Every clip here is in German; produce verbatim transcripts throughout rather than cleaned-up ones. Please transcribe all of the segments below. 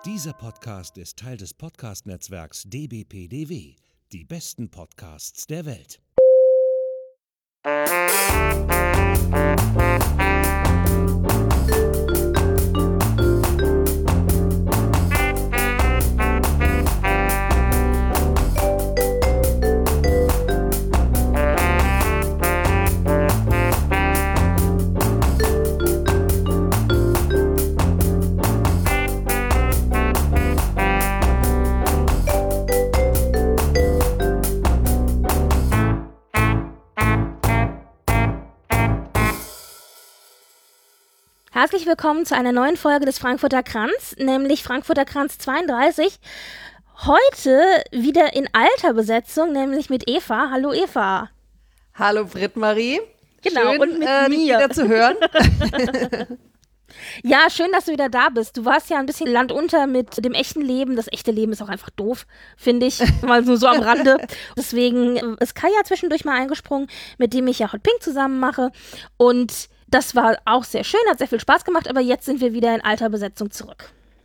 Dieser Podcast ist Teil des Podcast-Netzwerks D B P D W. Die besten Podcasts der Welt. Herzlich willkommen zu einer neuen Folge des Frankfurter Kranz, nämlich Frankfurter Kranz zweiunddreißig. Heute wieder in alter Besetzung, nämlich mit Eva. Hallo Eva. Hallo Britt-Marie. Genau, schön, und mit äh, mir. dich wieder zu hören. Ja, schön, dass du wieder da bist. Du warst ja ein bisschen landunter mit dem echten Leben. Das echte Leben ist auch einfach doof, finde ich, mal nur so am Rande. Deswegen ist Kaya zwischendurch mal eingesprungen, mit dem ich ja Hot Pink zusammen mache. Und das war auch sehr schön, hat sehr viel Spaß gemacht, aber jetzt sind wir wieder in alter Besetzung zurück.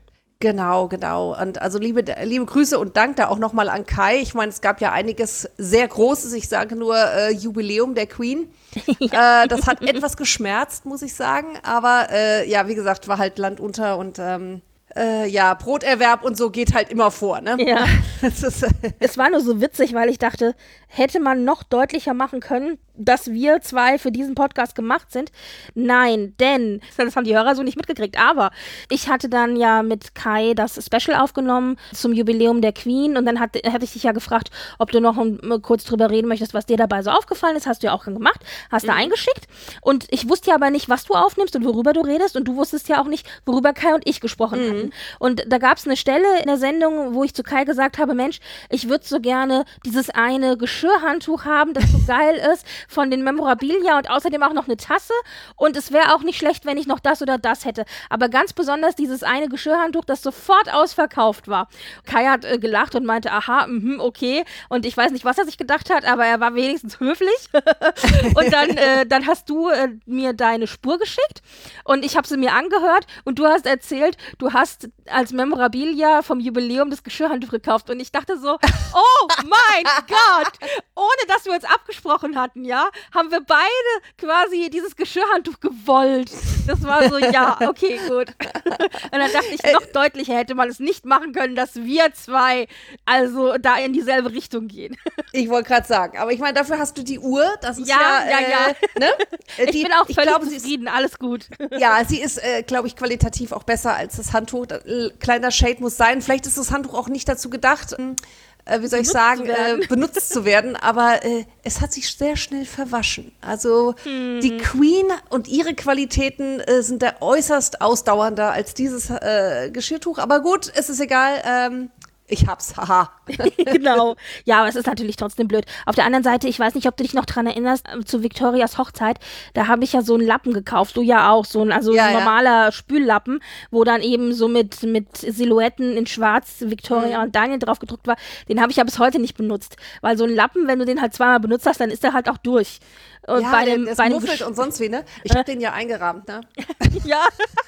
Genau, genau. Und also liebe, liebe Grüße und Dank da auch nochmal an Kai. Ich meine, es gab ja einiges sehr Großes, ich sage nur äh, Jubiläum der Queen. Ja. Äh, das hat etwas geschmerzt, muss ich sagen. Aber äh, ja, wie gesagt, war halt Land unter und ähm, äh, ja, Broterwerb und so geht halt immer vor, ne? Ja. Das ist, es war nur so witzig, weil ich dachte, hätte man noch deutlicher machen können, dass wir zwei für diesen Podcast gemacht sind. Nein, denn, das haben die Hörer so nicht mitgekriegt, aber ich hatte dann ja mit Kai das Special aufgenommen zum Jubiläum der Queen und dann hatte, hatte ich dich ja gefragt, ob du noch um, kurz drüber reden möchtest, was dir dabei so aufgefallen ist. Hast du ja auch gemacht, hast mhm. da eingeschickt und ich wusste ja aber nicht, was du aufnimmst und worüber du redest und du wusstest ja auch nicht, worüber Kai und ich gesprochen mhm. hatten. Und da gab es eine Stelle in der Sendung, wo ich zu Kai gesagt habe, Mensch, ich würde so gerne dieses eine Geschirrhandtuch haben, das so geil ist, von den Memorabilia und außerdem auch noch eine Tasse und es wäre auch nicht schlecht, wenn ich noch das oder das hätte. Aber ganz besonders dieses eine Geschirrhandtuch, das sofort ausverkauft war. Kai hat äh, gelacht und meinte, aha, mh, okay. Und ich weiß nicht, was er sich gedacht hat, aber er war wenigstens höflich. Und dann, äh, dann hast du äh, mir deine Spur geschickt und ich habe sie mir angehört und du hast erzählt, du hast als Memorabilia vom Jubiläum das Geschirrhandtuch gekauft und ich dachte so, oh mein Gott, ohne dass wir uns abgesprochen hatten, ja, haben wir beide quasi dieses Geschirrhandtuch gewollt. Das war so, ja, okay, gut. Und dann dachte ich, noch deutlicher hätte man es nicht machen können, dass wir zwei also da in dieselbe Richtung gehen. Ich wollte gerade sagen, aber ich meine, dafür hast du die Uhr, das ist ja, ja, ja, äh, ja. Ne? Ich die, bin auch völlig glaub, zufrieden, alles gut. Ja, sie ist, äh, glaube ich, qualitativ auch besser als das Handtuch. Äh, kleiner Shade muss sein. Vielleicht ist das Handtuch auch nicht dazu gedacht, äh, wie soll ich benutzt sagen, zu äh, benutzt zu werden, aber äh, es hat sich sehr schnell verwaschen. Also hm. die Queen und ihre Qualitäten äh, sind da äußerst ausdauernder als dieses äh, Geschirrtuch. Aber gut, es ist egal. Ähm, Ich hab's, haha. Genau. Ja, aber es ist natürlich trotzdem blöd. Auf der anderen Seite, ich weiß nicht, ob du dich noch dran erinnerst, äh, zu Victorias Hochzeit, da habe ich ja so einen Lappen gekauft, du ja auch, so ein, also ja, ein normaler ja. Spüllappen, wo dann eben so mit, mit Silhouetten in schwarz Victoria mhm. und Daniel drauf gedruckt war. Den habe ich ja bis heute nicht benutzt. Weil so ein Lappen, wenn du den halt zweimal benutzt hast, dann ist der halt auch durch. Und ja, bei der, dem, der bei ist dem muffelt Gesch- und sonst wie, ne? Ich hab den ja eingerahmt, ne? Ja.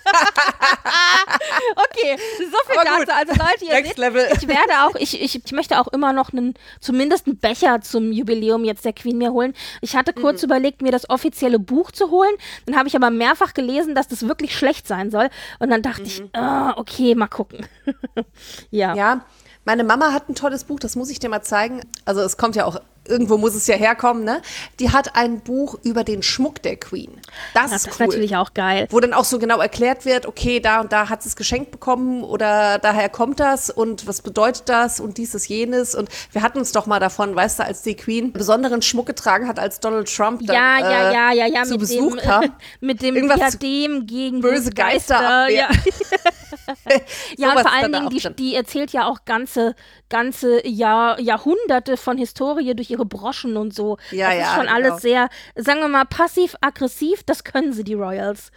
Okay, so viel dazu. Also Leute, ihr Next seht, Level. ich werde auch, ich, ich, ich möchte auch immer noch einen, zumindest einen Becher zum Jubiläum jetzt der Queen mir holen. Ich hatte kurz mhm. überlegt, mir das offizielle Buch zu holen. Dann habe ich aber mehrfach gelesen, dass das wirklich schlecht sein soll. Und dann dachte mhm. ich, oh, okay, mal gucken. Ja. Ja, meine Mama hat ein tolles Buch, das muss ich dir mal zeigen. Also es kommt ja auch, irgendwo muss es ja herkommen, ne? Die hat ein Buch über den Schmuck der Queen. Das, das ist, ist cool. natürlich auch geil. Wo dann auch so genau erklärt wird, okay, da und da hat sie es geschenkt bekommen oder daher kommt das und was bedeutet das und dieses, jenes. Und wir hatten uns doch mal davon, weißt du, als die Queen besonderen Schmuck getragen hat, als Donald Trump dann ja, ja, äh, ja, ja, ja, zu mit Besuch dem, kam. mit dem Irgendwas Diadem gegen böse Geister. Geister ja. Ja, und vor allen Dingen, die, drin. die erzählt ja auch ganze, ganze Jahr, Jahrhunderte von Historie durch ihre Broschen und so. Ja, das ja, ist schon genau. alles sehr, sagen wir mal, passiv-aggressiv, das können sie, die Royals.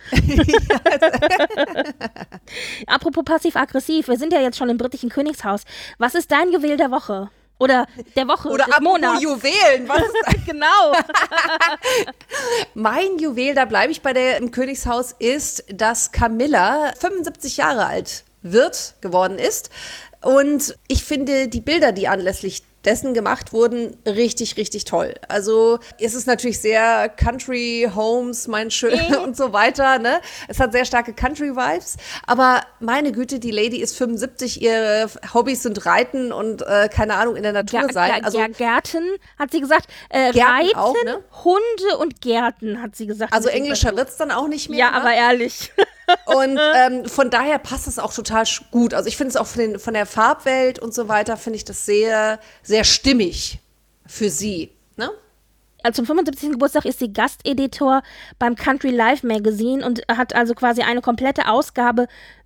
Apropos passiv-aggressiv, wir sind ja jetzt schon im britischen Königshaus. Was ist dein Juwel der Woche? Oder der Woche, Oder des apropos Monats. Juwelen, was ist das? Genau. Mein Juwel, da bleibe ich bei der im Königshaus, ist, dass Camilla fünfundsiebzig Jahre alt wird, geworden ist. Und ich finde die Bilder, die anlässlich dessen gemacht wurden, richtig, richtig toll. Also es ist natürlich sehr Country, Homes, mein Schön und so weiter. Ne? Es hat sehr starke Country-Vibes. Aber meine Güte, die Lady ist fünfundsiebzig, ihre Hobbys sind Reiten und äh, keine Ahnung, in der Natur Ger- sein. Ger- Also Ger- Gärten, hat sie gesagt. Äh, Gärten Reiten, auch, ne? Hunde und Gärten, hat sie gesagt. Also Das ist englischer das- wird's dann auch nicht mehr. Ja, ne? aber ehrlich. Und ähm, von daher passt es auch total sch- gut. Also ich finde es auch von, den, von der Farbwelt und so weiter, finde ich das sehr, sehr stimmig für sie. Ne? Also zum fünfundsiebzigsten Geburtstag ist sie Gasteditor beim Country Life Magazine und hat also quasi eine komplette Ausgabe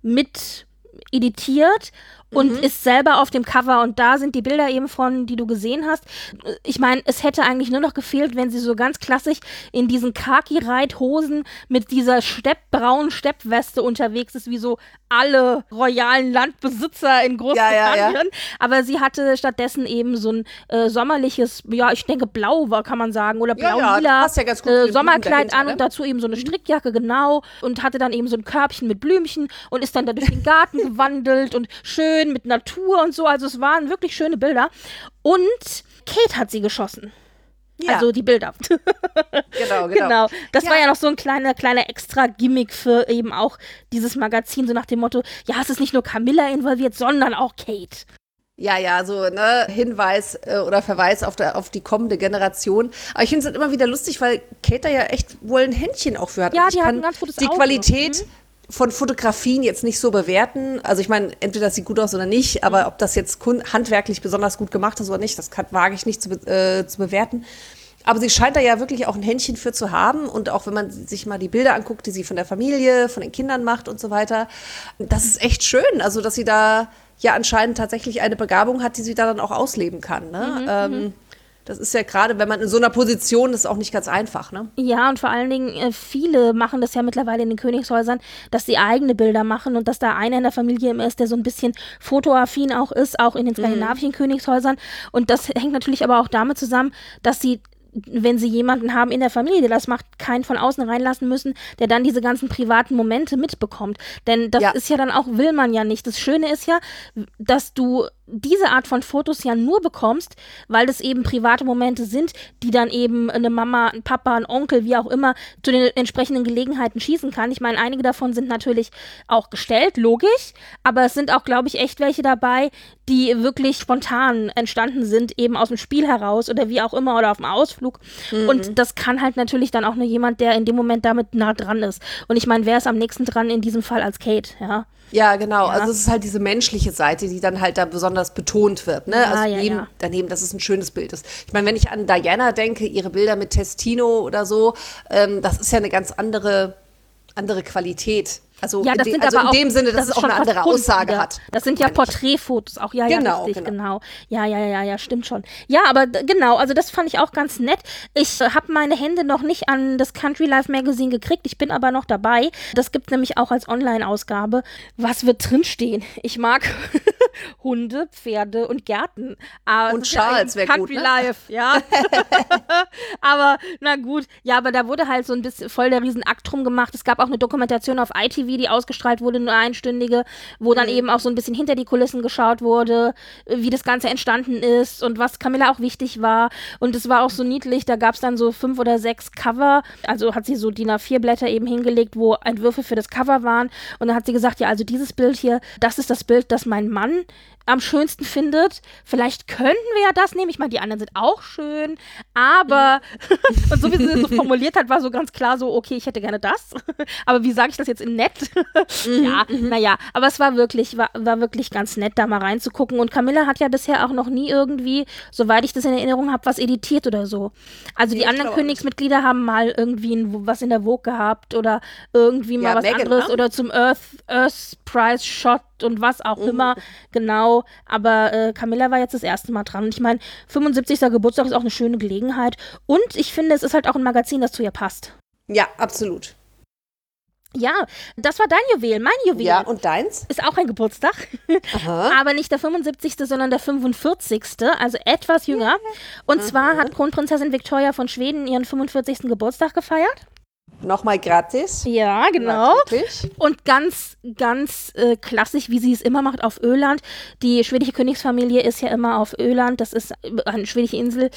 mit editiert und mhm. ist selber auf dem Cover und da sind die Bilder eben von, die du gesehen hast. Ich meine, es hätte eigentlich nur noch gefehlt, wenn sie so ganz klassisch in diesen Khaki-Reithosen mit dieser Stepp, braunen Steppweste unterwegs ist, wie so alle royalen Landbesitzer in Großbritannien. Ja, ja, ja. Aber sie hatte stattdessen eben so ein äh, sommerliches, ja, ich denke blau war, kann man sagen, oder blau-lila ja, ja, ja äh, Sommerkleid dahinter, an ne? Und dazu eben so eine Strickjacke, genau, und hatte dann eben so ein Körbchen mit Blümchen und ist dann da durch den Garten gewandelt und schön mit Natur und so. Also es waren wirklich schöne Bilder. Und Kate hat sie geschossen. Ja. Also die Bilder. Genau, genau. genau. Das ja. war ja noch so ein kleiner, kleiner extra Gimmick für eben auch dieses Magazin, so nach dem Motto, ja, es ist nicht nur Camilla involviert, sondern auch Kate. Ja, ja, so ne Hinweis äh, oder Verweis auf, der, auf die kommende Generation. Aber ich finde es halt immer wieder lustig, weil Kate da ja echt wohl ein Händchen auch für hat. Ja, also die hat kann ein ganz gutes die Auge. Qualität Mhm. von Fotografien jetzt nicht so bewerten. Also ich meine, entweder das sieht gut aus oder nicht, aber ob das jetzt kun- handwerklich besonders gut gemacht ist oder nicht, das kann, wage ich nicht zu, be- äh, zu bewerten. Aber sie scheint da ja wirklich auch ein Händchen für zu haben. Und auch wenn man sich mal die Bilder anguckt, die sie von der Familie, von den Kindern macht und so weiter, das ist echt schön. Also dass sie da ja anscheinend tatsächlich eine Begabung hat, die sie da dann auch ausleben kann. Ne? Mhm, ähm, das ist ja gerade, wenn man in so einer Position ist, auch nicht ganz einfach, ne? Ja, und vor allen Dingen, äh, viele machen das ja mittlerweile in den Königshäusern, dass sie eigene Bilder machen und dass da einer in der Familie immer ist, der so ein bisschen fotoaffin auch ist, auch in den skandinavischen mhm. Königshäusern. Und das hängt natürlich aber auch damit zusammen, dass sie, wenn sie jemanden haben in der Familie, der das macht, keinen von außen reinlassen müssen, der dann diese ganzen privaten Momente mitbekommt. Denn das ja. ist ja dann auch, will man ja nicht. Das Schöne ist ja, dass du diese Art von Fotos ja nur bekommst, weil das eben private Momente sind, die dann eben eine Mama, ein Papa, ein Onkel, wie auch immer, zu den entsprechenden Gelegenheiten schießen kann. Ich meine, einige davon sind natürlich auch gestellt, logisch, aber es sind auch, glaube ich, echt welche dabei, die wirklich spontan entstanden sind, eben aus dem Spiel heraus oder wie auch immer oder auf dem Ausflug. Mhm. Und das kann halt natürlich dann auch nur jemand, der in dem Moment damit nah dran ist. Und ich meine, wer ist am nächsten dran in diesem Fall als Kate, ja? Ja, genau. Ja. Also es ist halt diese menschliche Seite, die dann halt da besonders betont wird. Ne? Ja, also ja, neben, ja. daneben, dass es ein schönes Bild ist. Ich meine, wenn ich an Diana denke, ihre Bilder mit Testino oder so, ähm, das ist ja eine ganz andere, andere Qualität. Also, ja, das in, sind de- also aber in dem auch, Sinne, dass das es auch schon eine fast andere Kunst Aussage wieder. hat. Das sind ja meine ich. Porträtfotos, auch ja, ja, Genau, richtig, genau. genau. Ja, ja, ja, ja, stimmt schon. Ja, aber d- genau, also das fand ich auch ganz nett. Ich äh, habe meine Hände noch nicht an das Country Life Magazine gekriegt, ich bin aber noch dabei. Das gibt nämlich auch als Online-Ausgabe. Was wird drinstehen? Ich mag Hunde, Pferde und Gärten. Aber Und das ist ja Charles eigentlich wär gut, Country ne? Life, ja. Aber na gut, ja, aber da wurde halt so ein bisschen voll der Riesenakt drum gemacht. Es gab auch eine Dokumentation auf I T V, die ausgestrahlt wurde, eine einstündige, wo dann mhm. eben auch so ein bisschen hinter die Kulissen geschaut wurde, wie das Ganze entstanden ist und was Camilla auch wichtig war. Und es war auch so niedlich, da gab es dann so fünf oder sechs Cover, also hat sie so D I N A vier Blätter eben hingelegt, wo Entwürfe für das Cover waren. Und dann hat sie gesagt, ja, also dieses Bild hier, das ist das Bild, das mein Mann am schönsten findet. Vielleicht könnten wir ja das nehmen. Ich meine, die anderen sind auch schön, aber und so wie sie es so formuliert hat, war so ganz klar so, okay, ich hätte gerne das. Aber wie sage ich das jetzt in nett? Ja, naja, aber es war wirklich, war, war wirklich ganz nett, da mal reinzugucken. Und Camilla hat ja bisher auch noch nie irgendwie, soweit ich das in Erinnerung habe, was editiert oder so. Also die Ja, anderen klar. Königsmitglieder haben mal irgendwie ein, was in der Vogue gehabt oder irgendwie mal Ja, was Meghan, anderes ne? oder zum Earth, Earth Prize Shot und was auch Mhm. immer, genau, aber äh, Camilla war jetzt das erste Mal dran und ich meine, fünfundsiebzigster Geburtstag ist auch eine schöne Gelegenheit und ich finde, es ist halt auch ein Magazin, das zu ihr passt. Ja, absolut. Ja, das war dein Juwel, mein Juwel. Ja, und deins? Ist auch ein Geburtstag, Aha. aber nicht der fünfundsiebzigste, sondern der fünfundvierzigste, also etwas jünger. Und zwar hat Kronprinzessin Victoria von Schweden ihren fünfundvierzigsten Geburtstag gefeiert. Nochmal gratis. Ja, genau. Natürlich. Und ganz, ganz äh, klassisch, wie sie es immer macht, auf Öland. Die schwedische Königsfamilie ist ja immer auf Öland. Das ist eine schwedische Insel.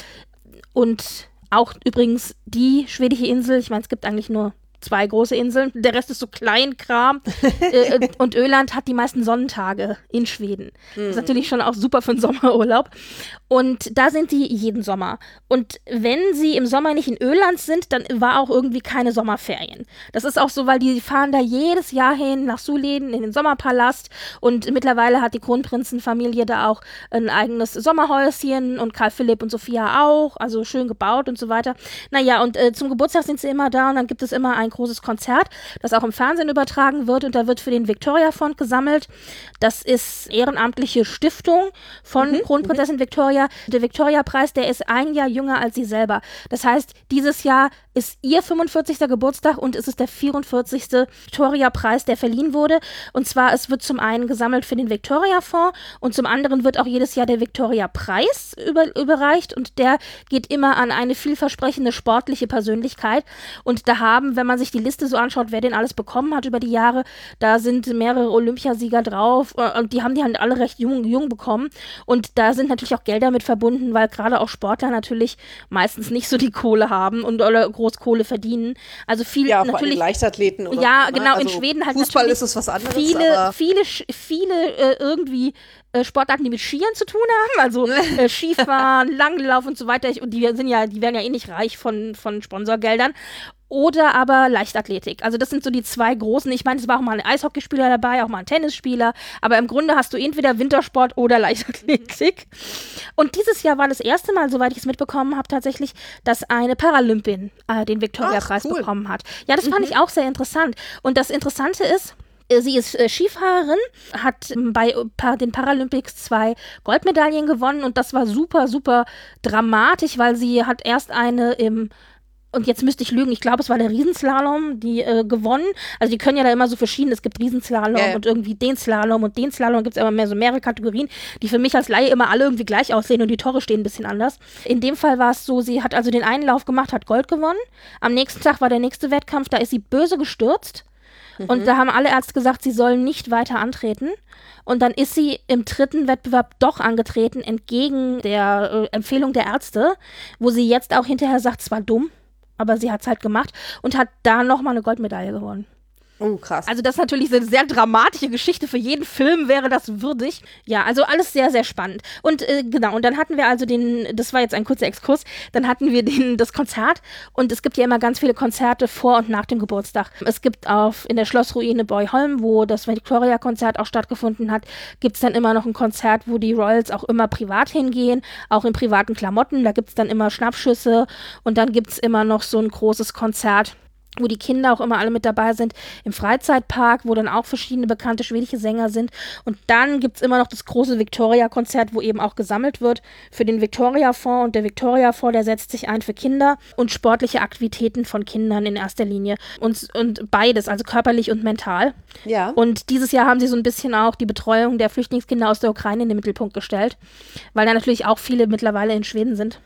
Und auch übrigens die schwedische Insel, ich meine, es gibt eigentlich nur zwei große Inseln, der Rest ist so Kleinkram. äh, und Öland hat die meisten Sonnentage in Schweden. Das ist natürlich schon auch super für einen Sommerurlaub. Und da sind die jeden Sommer. Und wenn sie im Sommer nicht in Öland sind, dann war auch irgendwie keine Sommerferien. Das ist auch so, weil die fahren da jedes Jahr hin nach Suleden in den Sommerpalast. Und mittlerweile hat die Kronprinzenfamilie da auch ein eigenes Sommerhäuschen und Karl Philipp und Sophia auch. Also schön gebaut und so weiter. Naja, und äh, zum Geburtstag sind sie immer da und dann gibt es immer ein großes Konzert, das auch im Fernsehen übertragen wird und da wird für den Victoria-Fond gesammelt. Das ist ehrenamtliche Stiftung von mhm, Kronprinzessin mhm. Victoria. Der Victoria-Preis, der ist ein Jahr jünger als sie selber. Das heißt, dieses Jahr ist ihr fünfundvierzigster Geburtstag und es ist der vierundvierzigste Victoria-Preis, der verliehen wurde. Und zwar, es wird zum einen gesammelt für den Victoria-Fonds und zum anderen wird auch jedes Jahr der Victoria-Preis über, überreicht und der geht immer an eine vielversprechende sportliche Persönlichkeit. Und da haben, wenn man sich die Liste so anschaut, wer den alles bekommen hat über die Jahre, da sind mehrere Olympiasieger drauf und die haben die halt alle recht jung, jung bekommen. Und da sind natürlich auch Gelder mit verbunden, weil gerade auch Sportler natürlich meistens nicht so die Kohle haben und oder groß Kohle verdienen. Also viel ja, natürlich. Vor allem Leichtathleten oder ja, so, genau, also in Schweden halt Fußball ist es was anderes. Viele, aber viele, viele äh, irgendwie äh, Sportarten, die mit Skiern zu tun haben, also äh, Skifahren, Langlauf und so weiter. Ich, und die sind ja, die werden ja eh nicht reich von, von Sponsorgeldern. Oder aber Leichtathletik. Also das sind so die zwei großen. Ich meine, es war auch mal ein Eishockeyspieler dabei, auch mal ein Tennisspieler. Aber im Grunde hast du entweder Wintersport oder Leichtathletik. Und dieses Jahr war das erste Mal, soweit ich es mitbekommen habe, tatsächlich, dass eine Paralympin äh, den Victoria-Preis cool. bekommen hat. Ja, das fand mhm. ich auch sehr interessant. Und das Interessante ist, sie ist äh, Skifahrerin, hat ähm, bei pa- den Paralympics zwei Goldmedaillen gewonnen. Und das war super, super dramatisch, weil sie hat erst eine im Und jetzt müsste ich lügen, ich glaube, es war der Riesenslalom, die äh, gewonnen. Also die können ja da immer so verschieden, es gibt Riesenslalom yeah. und irgendwie den Slalom und den Slalom, gibt es immer mehr so mehrere Kategorien, die für mich als Laie immer alle irgendwie gleich aussehen und die Tore stehen ein bisschen anders. In dem Fall war es so, sie hat also den einen Lauf gemacht, hat Gold gewonnen. Am nächsten Tag war der nächste Wettkampf, da ist sie böse gestürzt. Mhm. Und da haben alle Ärzte gesagt, sie soll nicht weiter antreten. Und dann ist sie im dritten Wettbewerb doch angetreten, entgegen der äh, Empfehlung der Ärzte, wo sie jetzt auch hinterher sagt, es war dumm. Aber sie hat es halt gemacht und hat da nochmal eine Goldmedaille gewonnen. Oh, krass. Also das ist natürlich eine sehr dramatische Geschichte. Für jeden Film wäre das würdig. Ja, also alles sehr, sehr spannend. Und äh, genau, und dann hatten wir also den, das war jetzt ein kurzer Exkurs, dann hatten wir den, das Konzert. Und es gibt ja immer ganz viele Konzerte vor und nach dem Geburtstag. Es gibt auf in der Schlossruine Borgholm, wo das Victoria-Konzert auch stattgefunden hat, gibt es dann immer noch ein Konzert, wo die Royals auch immer privat hingehen, auch in privaten Klamotten. Da gibt es dann immer Schnappschüsse und dann gibt es immer noch so ein großes Konzert, wo die Kinder auch immer alle mit dabei sind, im Freizeitpark, wo dann auch verschiedene bekannte schwedische Sänger sind. Und dann gibt es immer noch das große Victoria-Konzert, wo eben auch gesammelt wird für den Victoria-Fonds. Und der Victoria-Fonds, der setzt sich ein für Kinder und sportliche Aktivitäten von Kindern in erster Linie. Und, und beides, also körperlich und mental. Ja. Und dieses Jahr haben sie so ein bisschen auch die Betreuung der Flüchtlingskinder aus der Ukraine in den Mittelpunkt gestellt, weil da natürlich auch viele mittlerweile in Schweden sind.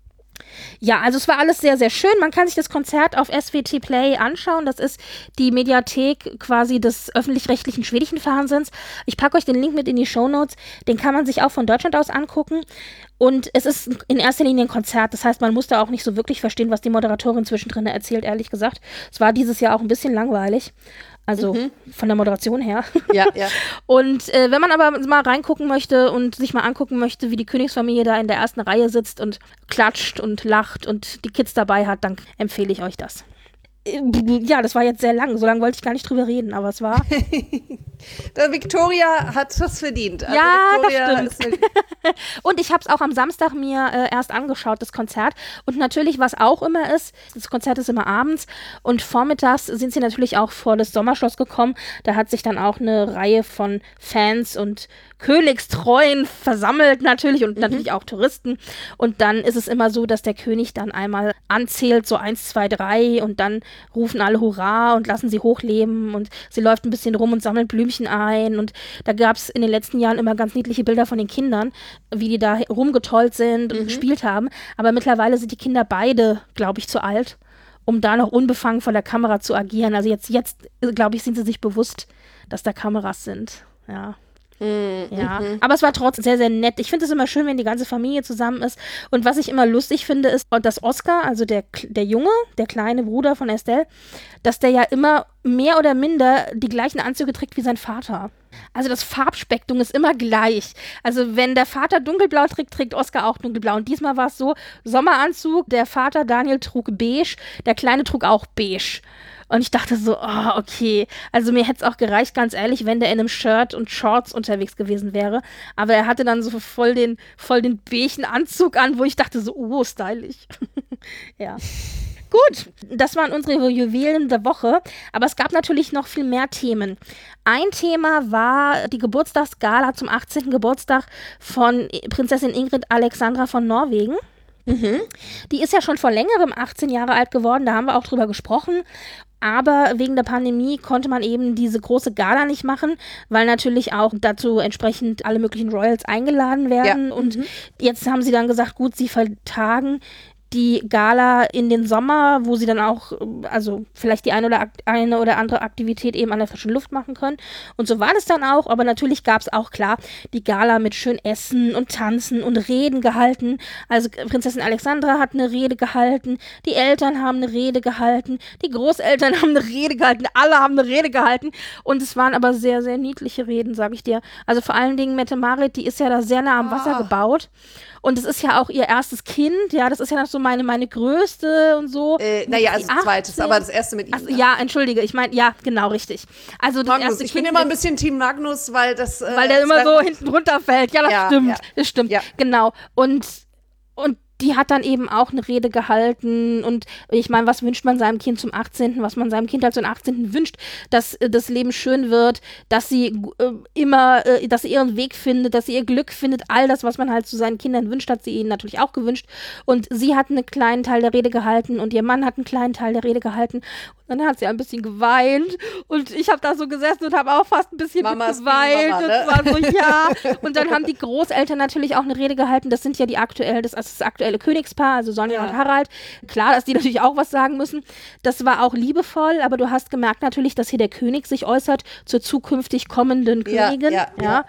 Ja, also es war alles sehr, sehr schön. Man kann sich das Konzert auf S W T Play anschauen. Das ist die Mediathek quasi des öffentlich-rechtlichen schwedischen Fernsehens. Ich packe euch den Link mit in die Shownotes. Den kann man sich auch von Deutschland aus angucken. Und es ist in erster Linie ein Konzert. Das heißt, man muss da auch nicht so wirklich verstehen, was die Moderatorin zwischendrin erzählt, ehrlich gesagt. Es war dieses Jahr auch ein bisschen langweilig. Also mhm. von der Moderation her. Ja, ja. Und äh, wenn man aber mal reingucken möchte und sich mal angucken möchte, wie die Königsfamilie da in der ersten Reihe sitzt und klatscht und lacht und die Kids dabei hat, dann empfehle ich euch das. Ja, das war jetzt sehr lang. So lange wollte ich gar nicht drüber reden, aber es war... Der Victoria hat das verdient. Also ja, Victoria das stimmt. Und ich habe es auch am Samstag mir äh, erst angeschaut, das Konzert. Und natürlich, was auch immer ist, das Konzert ist immer abends und vormittags sind sie natürlich auch vor das Sommerschloss gekommen. Da hat sich dann auch eine Reihe von Fans und Königstreuen versammelt natürlich und mhm. natürlich auch Touristen. Und dann ist es immer so, dass der König dann einmal anzählt, so eins, zwei, drei und dann rufen alle Hurra und lassen sie hochleben und sie läuft ein bisschen rum und sammelt Blümchen ein und da gab es in den letzten Jahren immer ganz niedliche Bilder von den Kindern, wie die da rumgetollt sind und mhm. gespielt haben, aber mittlerweile sind die Kinder beide, glaube ich, zu alt um da noch unbefangen vor der Kamera zu agieren. Also jetzt, jetzt glaube ich, sind sie sich bewusst, dass da Kameras sind. Ja. Mhm. Ja, aber es war trotzdem sehr, sehr nett. Ich finde es immer schön, wenn die ganze Familie zusammen ist. Und was ich immer lustig finde, ist, dass Oscar, also der, der Junge, der kleine Bruder von Estelle, dass der ja immer mehr oder minder die gleichen Anzüge trägt wie sein Vater. Also das Farbspektrum ist immer gleich. Also wenn der Vater dunkelblau trägt, trägt Oscar auch dunkelblau. Und diesmal war es so, Sommeranzug, der Vater Daniel trug beige, der Kleine trug auch beige. Und ich dachte so, oh, okay. Also mir hätte es auch gereicht, ganz ehrlich, wenn der in einem Shirt und Shorts unterwegs gewesen wäre. Aber er hatte dann so voll den, voll den beigen Anzug an, wo ich dachte so, oh, stylisch. Ja. Gut, das waren unsere Juwelen der Woche. Aber es gab natürlich noch viel mehr Themen. Ein Thema war die Geburtstagsgala zum achtzehnten Geburtstag von Prinzessin Ingrid Alexandra von Norwegen. Mhm. Die ist ja schon vor längerem achtzehn Jahre alt geworden, da haben wir auch drüber gesprochen. Aber wegen der Pandemie konnte man eben diese große Gala nicht machen, weil natürlich auch dazu entsprechend alle möglichen Royals eingeladen werden. Ja. Und mhm. jetzt haben sie dann gesagt, gut, sie vertagen die Gala in den Sommer, wo sie dann auch, also vielleicht die eine oder, eine oder andere Aktivität eben an der frischen Luft machen können. Und so war das dann auch, aber natürlich gab es auch, klar, die Gala mit schön Essen und Tanzen und Reden gehalten. Also Prinzessin Alexandra hat eine Rede gehalten, die Eltern haben eine Rede gehalten, die Großeltern haben eine Rede gehalten, alle haben eine Rede gehalten. Und es waren aber sehr, sehr niedliche Reden, sage ich dir. Also vor allen Dingen Mette-Marit, die ist ja da sehr nah am Wasser Ah. gebaut. Und es ist ja auch ihr erstes Kind, ja, das ist ja noch so meine, meine größte und so. Äh, naja, also Die zweites, achtzehn aber das erste mit ihm. Ach, ja, entschuldige, ich meine, ja, genau, richtig. Also das Magnus, erste ich kind bin immer ein mit- bisschen Team Magnus, weil das. Äh, weil der das immer so wär- hinten runterfällt. Ja, das Ja, stimmt, ja. das stimmt, Ja. genau. Und, und die hat dann eben auch eine Rede gehalten und ich meine, was wünscht man seinem Kind zum achtzehnten, was man seinem Kind halt zum achtzehnten wünscht, dass äh, das Leben schön wird, dass sie äh, immer, äh, dass sie ihren Weg findet, dass sie ihr Glück findet, all das, was man halt zu seinen Kindern wünscht, hat sie ihnen natürlich auch gewünscht und sie hat einen kleinen Teil der Rede gehalten und ihr Mann hat einen kleinen Teil der Rede gehalten und dann hat sie ein bisschen geweint und ich habe da so gesessen und habe auch fast ein bisschen Mama mit ist wie geweint. Mama, ne? Das war so, ja. Und dann haben die Großeltern natürlich auch eine Rede gehalten. Das sind ja die aktuell, das, das aktuelle Königspaar, also Sonja Ja. und Harald. Klar, dass die natürlich auch was sagen müssen. Das war auch liebevoll, aber du hast gemerkt natürlich, dass hier der König sich äußert zur zukünftig kommenden Ja, Königin. ja, ja.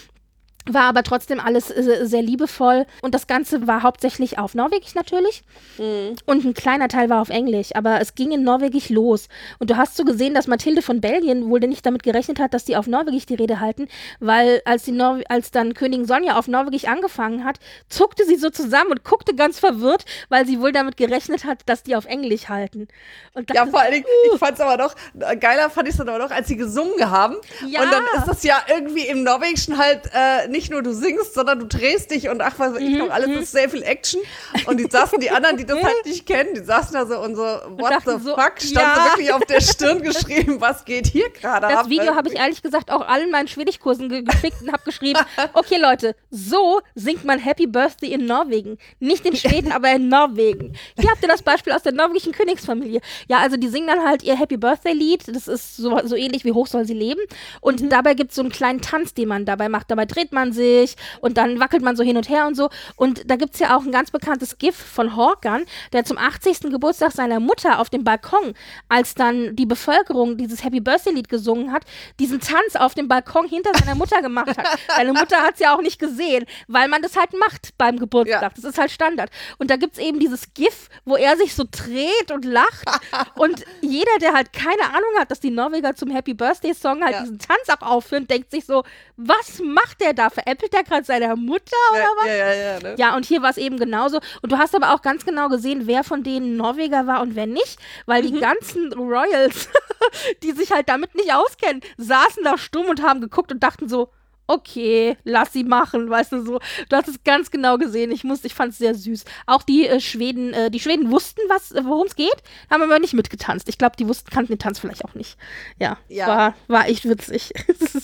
War aber trotzdem alles äh, sehr liebevoll. Und das Ganze war hauptsächlich auf Norwegisch natürlich. Mhm. Und ein kleiner Teil war auf Englisch. Aber es ging in Norwegisch los. Und du hast so gesehen, dass Mathilde von Belgien wohl nicht damit gerechnet hat, dass die auf Norwegisch die Rede halten. Weil als, die Nor- als dann Königin Sonja auf Norwegisch angefangen hat, zuckte sie so zusammen und guckte ganz verwirrt, weil sie wohl damit gerechnet hat, dass die auf Englisch halten. Und Ja, dachte, vor allen Dingen, ich fand's aber noch, äh, geiler fand ich es dann aber noch, als sie gesungen haben. Ja. Und dann ist das ja irgendwie im Norwegischen halt äh, nicht nur du singst, sondern du drehst dich und ach, was weiß ich noch, alles ist sehr viel Action. Und die saßen, die anderen, die das halt nicht kennen, die saßen da so und so, what dachten the so, fuck, stand ja. so wirklich auf der Stirn geschrieben, was geht hier gerade ab? Das Video habe ich ehrlich gesagt auch allen meinen Schwedischkursen ge geschickt und habe geschrieben, okay Leute, so singt man Happy Birthday in Norwegen. Nicht in Schweden, aber in Norwegen. Hier habt ihr das Beispiel aus der norwegischen Königsfamilie. Ja, also die singen dann halt ihr Happy Birthday Lied, das ist so, so ähnlich wie Hoch soll sie leben und Mhm. dabei gibt es so einen kleinen Tanz, den man dabei macht. Dabei dreht man sich und dann wackelt man so hin und her und so und da gibt es ja auch ein ganz bekanntes GIF von Håkan, der zum achtzigsten Geburtstag seiner Mutter auf dem Balkon, als dann die Bevölkerung dieses Happy Birthday Lied gesungen hat, diesen Tanz auf dem Balkon hinter seiner Mutter gemacht hat. Seine Mutter hat es ja auch nicht gesehen, weil man das halt macht beim Geburtstag. Ja. Das ist halt Standard. Und da gibt es eben dieses GIF, wo er sich so dreht und lacht und jeder, der halt keine Ahnung hat, dass die Norweger zum Happy Birthday Song halt Ja. diesen Tanz auch aufführen, denkt sich so, was macht der da? Veräppelt der gerade seine Mutter oder ja, was? ja, ja, ja, ne? Ja, und hier war es eben genauso. Und du hast aber auch ganz genau gesehen, wer von denen Norweger war und wer nicht, weil die ganzen Royals, die sich halt damit nicht auskennen, saßen da stumm und haben geguckt und dachten so, okay, lass sie machen, weißt du so. Du hast es ganz genau gesehen. Ich muss, ich fand es sehr süß. Auch die äh, Schweden, äh, die Schweden wussten, was, äh, worum es geht, haben aber nicht mitgetanzt. Ich glaube, die wussten, kannten den Tanz vielleicht auch nicht. Ja, Ja. War, war echt witzig.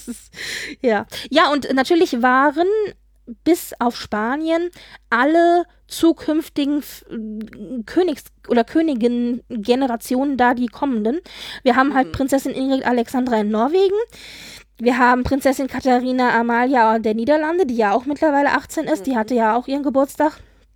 ja. Ja, und natürlich waren bis auf Spanien alle zukünftigen F- Königs- oder Königin-Generationen da, die kommenden. Wir haben halt Prinzessin Ingrid Alexandra in Norwegen. Wir haben Prinzessin Katharina Amalia der Niederlande, die ja auch mittlerweile achtzehn ist. Die hatte ja auch ihren Geburtstag.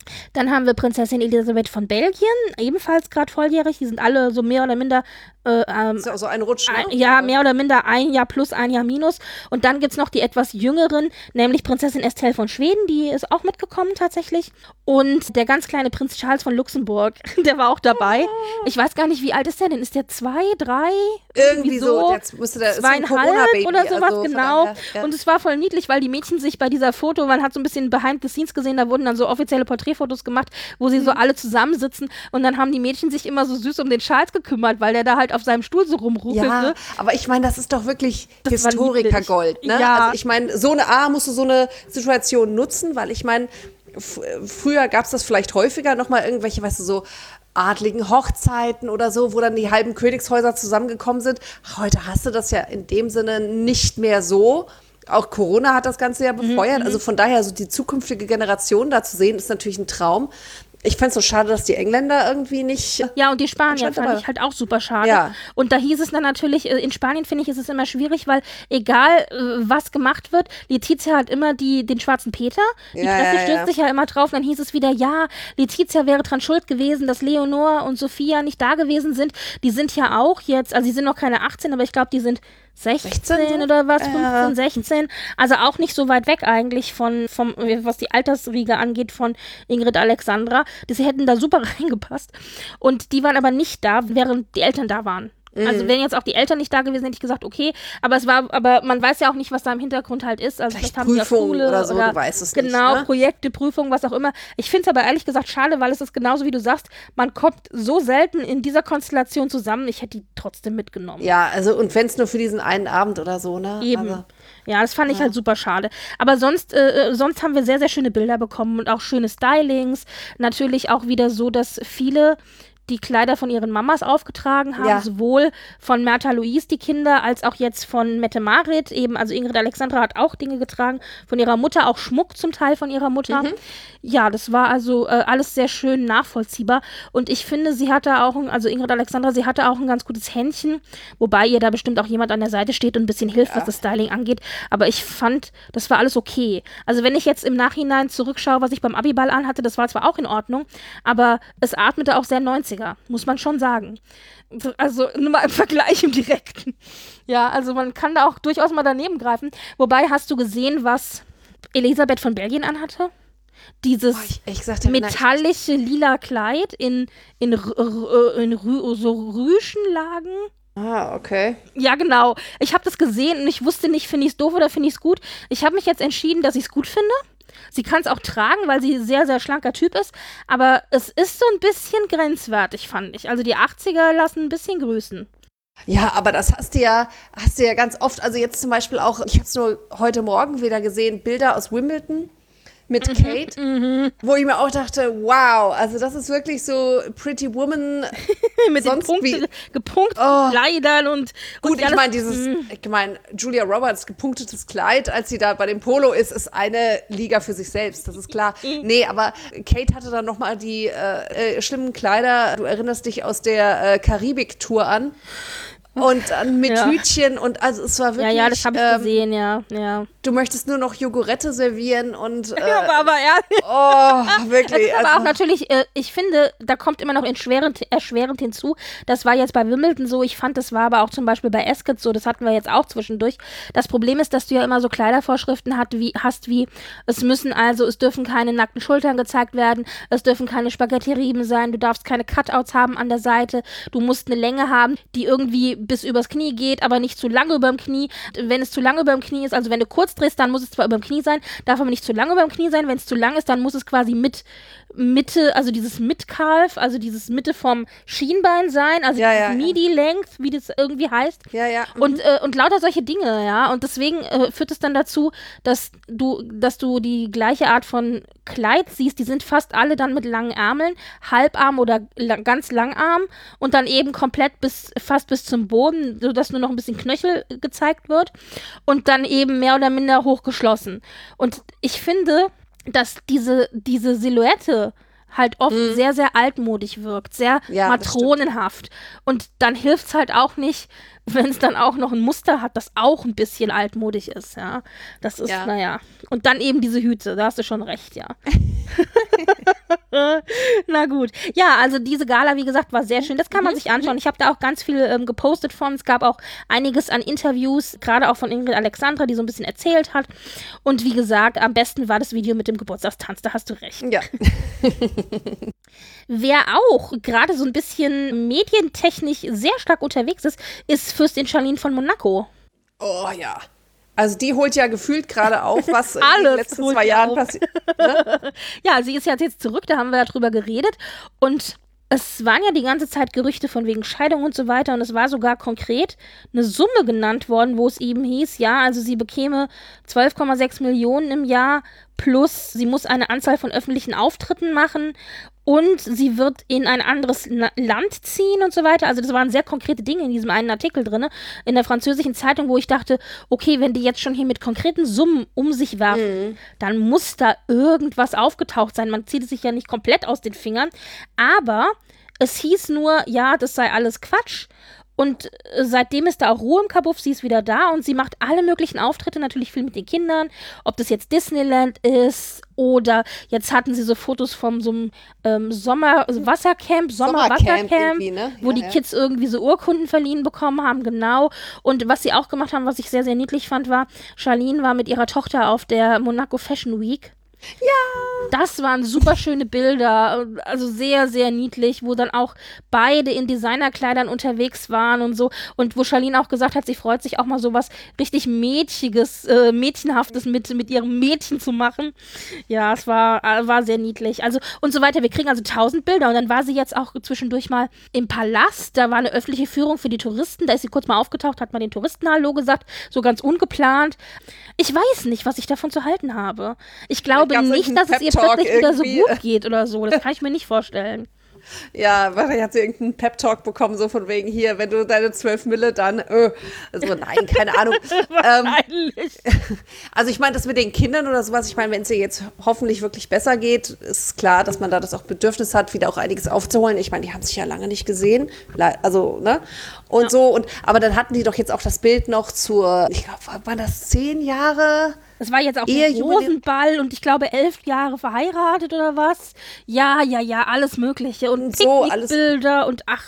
Dann haben wir Prinzessin Elisabeth von Belgien, ebenfalls gerade volljährig. Die sind alle so mehr oder minder äh, ähm, so, so ein Rutsch, ne? ein, ja, mehr oder minder ein Jahr plus, ein Jahr minus. Und dann gibt es noch die etwas jüngeren, nämlich Prinzessin Estelle von Schweden, die ist auch mitgekommen tatsächlich. Und der ganz kleine Prinz Charles von Luxemburg, der war auch dabei. Ich weiß gar nicht, wie alt ist der denn? Ist der zwei, drei? Irgendwie so, jetzt müsste der zweieinhalb so oder sowas, also genau. daher, ja. Und es war voll niedlich, weil die Mädchen sich bei dieser Foto, man hat so ein bisschen behind the scenes gesehen, da wurden dann so offizielle Porträtfotos gemacht, wo sie mhm. so alle zusammensitzen und dann haben die Mädchen sich immer so süß um den Charles gekümmert, weil der da halt auf seinem Stuhl so rumruckelte. Ja, aber ich meine, das ist doch wirklich das Historikergold, ne? Ja. Also ich meine, so eine A musst du so eine Situation nutzen, weil ich meine, f- früher gab es das vielleicht häufiger, nochmal irgendwelche, weißt du, so adligen Hochzeiten oder so, wo dann die halben Königshäuser zusammengekommen sind. Heute hast du das ja in dem Sinne nicht mehr so. Auch Corona hat das Ganze ja befeuert. Mhm. Also von daher, so die zukünftige Generation da zu sehen, ist natürlich ein Traum. Ich fände es so schade, dass die Engländer irgendwie nicht. Ja, und die Spanier fand ich halt auch super schade. Ja. Und da hieß es dann natürlich, in Spanien finde ich, ist es immer schwierig, weil egal, was gemacht wird, Letizia hat immer die, den schwarzen Peter. Die ja, Presse ja, stürzt ja. sich ja immer drauf. Dann hieß es wieder, ja, Letizia wäre dran schuld gewesen, dass Leonor und Sophia nicht da gewesen sind. Die sind ja auch jetzt, also sie sind noch keine achtzehn, aber ich glaube, die sind sechzehn, sechzehn oder was, fünfzehn, äh. sechzehn. Also auch nicht so weit weg eigentlich von, vom, was die Altersriege angeht von Ingrid Alexandra. Sie hätten da super reingepasst. Und die waren aber nicht da, während die Eltern da waren. Mhm. Also wären jetzt auch die Eltern nicht da gewesen, hätte ich gesagt, okay, aber es war, aber man weiß ja auch nicht, was da im Hintergrund halt ist. Also vielleicht, vielleicht haben Prüfung die ja Schule oder so, oder, du weißt es genau, nicht, ne? Projekte, Prüfungen, was auch immer. Ich finde es aber ehrlich gesagt schade, weil es ist genauso, wie du sagst, man kommt so selten in dieser Konstellation zusammen, ich hätte die trotzdem mitgenommen. Ja, also und wenn es nur für diesen einen Abend oder so, ne? Eben. Also, ja, das fand ich ja. halt super schade. Aber sonst, äh, sonst haben wir sehr, sehr schöne Bilder bekommen und auch schöne Stylings. Natürlich auch wieder so, dass viele die Kleider von ihren Mamas aufgetragen haben, Ja. sowohl von Märtha Louise, die Kinder, als auch jetzt von Mette-Marit, eben, also Ingrid Alexandra hat auch Dinge getragen, von ihrer Mutter, auch Schmuck zum Teil von ihrer Mutter. Mhm. Ja, das war also äh, alles sehr schön nachvollziehbar und ich finde, sie hatte auch, ein, also Ingrid Alexandra, sie hatte auch ein ganz gutes Händchen, wobei ihr da bestimmt auch jemand an der Seite steht und ein bisschen hilft, ja. was das Styling angeht, aber ich fand, das war alles okay. Also wenn ich jetzt im Nachhinein zurückschaue, was ich beim Abiball anhatte, das war zwar auch in Ordnung, aber es atmete auch sehr neunziger. Muss man schon sagen. Also nur mal im Vergleich im Direkten. Ja, also man kann da auch durchaus mal daneben greifen. Wobei, hast du gesehen, was Elisabeth von Belgien anhatte? Dieses oh, ich, ich sagte, metallische lila Kleid in, in, in, in so Rüschenlagen. Ah, okay. Ja, genau. Ich habe das gesehen und ich wusste nicht, finde ich es doof oder finde ich es gut. Ich habe mich jetzt entschieden, dass ich es gut finde. Sie kann es auch tragen, weil sie ein sehr, sehr schlanker Typ ist. Aber es ist so ein bisschen grenzwertig, fand ich. Also die achtziger lassen ein bisschen grüßen. Ja, aber das hast du ja, hast du ja ganz oft. Also jetzt zum Beispiel auch, ich habe es nur heute Morgen wieder gesehen, Bilder aus Wimbledon mit Mhm, Kate, mhm. wo ich mir auch dachte, wow, also das ist wirklich so Pretty Woman mit den sonst Punkte, wie. gepunkteten Oh. Kleidern und Gut, und ich alles- meine, dieses, Mhm. ich meine, Julia Roberts gepunktetes Kleid, als sie da bei dem Polo ist, ist eine Liga für sich selbst, das ist klar. Nee, aber Kate hatte dann nochmal die äh, äh, schlimmen Kleider, du erinnerst dich aus der äh, Karibik-Tour an. Und dann mit Ja. Hütchen und also es war Ja, wirklich, ja, das habe ich ähm, gesehen, ja, ja. du möchtest nur noch Jogurette servieren und äh, aber, aber ehrlich. oh, wirklich. Es ist aber also, auch natürlich, äh, ich finde, da kommt immer noch erschwerend, erschwerend hinzu. Das war jetzt bei Wimbledon so, ich fand, das war aber auch zum Beispiel bei Ascot so, das hatten wir jetzt auch zwischendurch. Das Problem ist, dass du ja immer so Kleidervorschriften hat, wie, hast, wie es müssen also, es dürfen keine nackten Schultern gezeigt werden, es dürfen keine Spaghetti-Riemen sein, du darfst keine Cutouts haben an der Seite, du musst eine Länge haben, die irgendwie bis übers Knie geht, aber nicht zu lange überm Knie. Wenn es zu lange überm Knie ist, also wenn du kurz drehst, dann muss es zwar überm Knie sein, darf aber nicht zu lange überm Knie sein. Wenn es zu lang ist, dann muss es quasi mit Mitte, also dieses Mid-Calf, also dieses Mitte vom Schienbein sein, also Ja, dieses ja, ja. Midi-Length, wie das irgendwie heißt. ja, ja. Und, äh, und lauter solche Dinge, ja. Und deswegen äh, führt es dann dazu, dass du, dass du die gleiche Art von Kleid siehst. Die sind fast alle dann mit langen Ärmeln, Halbarm oder la- ganz Langarm und dann eben komplett bis fast bis zum Boden, sodass nur noch ein bisschen Knöchel gezeigt wird. Und dann eben mehr oder minder hochgeschlossen. Und ich finde, dass diese, diese Silhouette halt oft Mhm. sehr, sehr altmodisch wirkt, sehr Ja, das matronenhaft. Und dann hilft es halt auch nicht, wenn es dann auch noch ein Muster hat, das auch ein bisschen altmodisch ist, ja. Das ist, Ja. naja. Und dann eben diese Hüte, da hast du schon recht, ja. Na gut. Ja, also diese Gala, wie gesagt, war sehr schön. Das kann man sich anschauen. Ich habe da auch ganz viel ähm, gepostet von. Es gab auch einiges an Interviews, gerade auch von Ingrid Alexandra, die so ein bisschen erzählt hat. Und wie gesagt, am besten war das Video mit dem Geburtstagstanz. Da hast du recht. Ja. Wer auch gerade so ein bisschen medientechnisch sehr stark unterwegs ist, ist Fürstin Charlene von Monaco. Oh ja. Also die holt ja gefühlt gerade auf, was in Alles den letzten holt zwei sie Jahren auf. passiert. Ne? Ja, sie ist ja jetzt zurück, da haben wir ja drüber geredet. Und es waren ja die ganze Zeit Gerüchte von wegen Scheidung und so weiter. Und es war sogar konkret eine Summe genannt worden, wo es eben hieß, ja, also sie bekäme zwölf Komma sechs Millionen im Jahr plus sie muss eine Anzahl von öffentlichen Auftritten machen und sie wird in ein anderes Na- Land ziehen und so weiter. Also das waren sehr konkrete Dinge in diesem einen Artikel drin, in der französischen Zeitung, wo ich dachte, okay, wenn die jetzt schon hier mit konkreten Summen um sich werfen, mhm. dann muss da irgendwas aufgetaucht sein. Man zieht es sich ja nicht komplett aus den Fingern, aber es hieß nur, ja, das sei alles Quatsch. Und äh, seitdem ist da auch Ruhe im Kabuff, sie ist wieder da und sie macht alle möglichen Auftritte, natürlich viel mit den Kindern, ob das jetzt Disneyland ist oder jetzt hatten sie so Fotos vom so einem ähm, Sommer-Wassercamp, Sommer-Wassercamp, Sommercamp ne? wo ja, die ja. Kids irgendwie so Urkunden verliehen bekommen haben, genau. Und was sie auch gemacht haben, was ich sehr, sehr niedlich fand, war, Charlene war mit ihrer Tochter auf der Monaco Fashion Week. Ja. Das waren super schöne Bilder, also sehr, sehr niedlich, wo dann auch beide in Designerkleidern unterwegs waren und so. Und wo Charlene auch gesagt hat, sie freut sich auch mal so was richtig Mädchiges, äh, Mädchenhaftes mit, mit ihrem Mädchen zu machen. Ja, es war, äh, war sehr niedlich. Also und so weiter. Wir kriegen also tausend Bilder. Und dann war sie jetzt auch zwischendurch mal im Palast. Da war eine öffentliche Führung für die Touristen. Da ist sie kurz mal aufgetaucht, hat mal den Touristen Hallo gesagt. So ganz ungeplant. Ich weiß nicht, was ich davon zu halten habe. Ich glaube nicht, dass es ihr plötzlich wieder so gut geht oder so. Das kann ich mir nicht vorstellen. Ja, wahrscheinlich hat sie irgendeinen Pep-Talk bekommen, so von wegen hier, wenn du deine zwölf Mille dann, äh, also nein, keine Ahnung. Wahrscheinlich. Ähm, also ich meine, das mit den Kindern oder sowas, ich meine, wenn es ihr jetzt hoffentlich wirklich besser geht, ist klar, dass man da das auch Bedürfnis hat, wieder auch einiges aufzuholen. Ich meine, die haben sich ja lange nicht gesehen, also, ne, und ja. so, und aber dann hatten die doch jetzt auch das Bild noch zur, ich glaube, waren das zehn Jahre? Das war jetzt auch ein Rosenball und ich glaube elf Jahre verheiratet oder was. Ja, ja, ja, alles Mögliche und so, Picknickbilder und ach,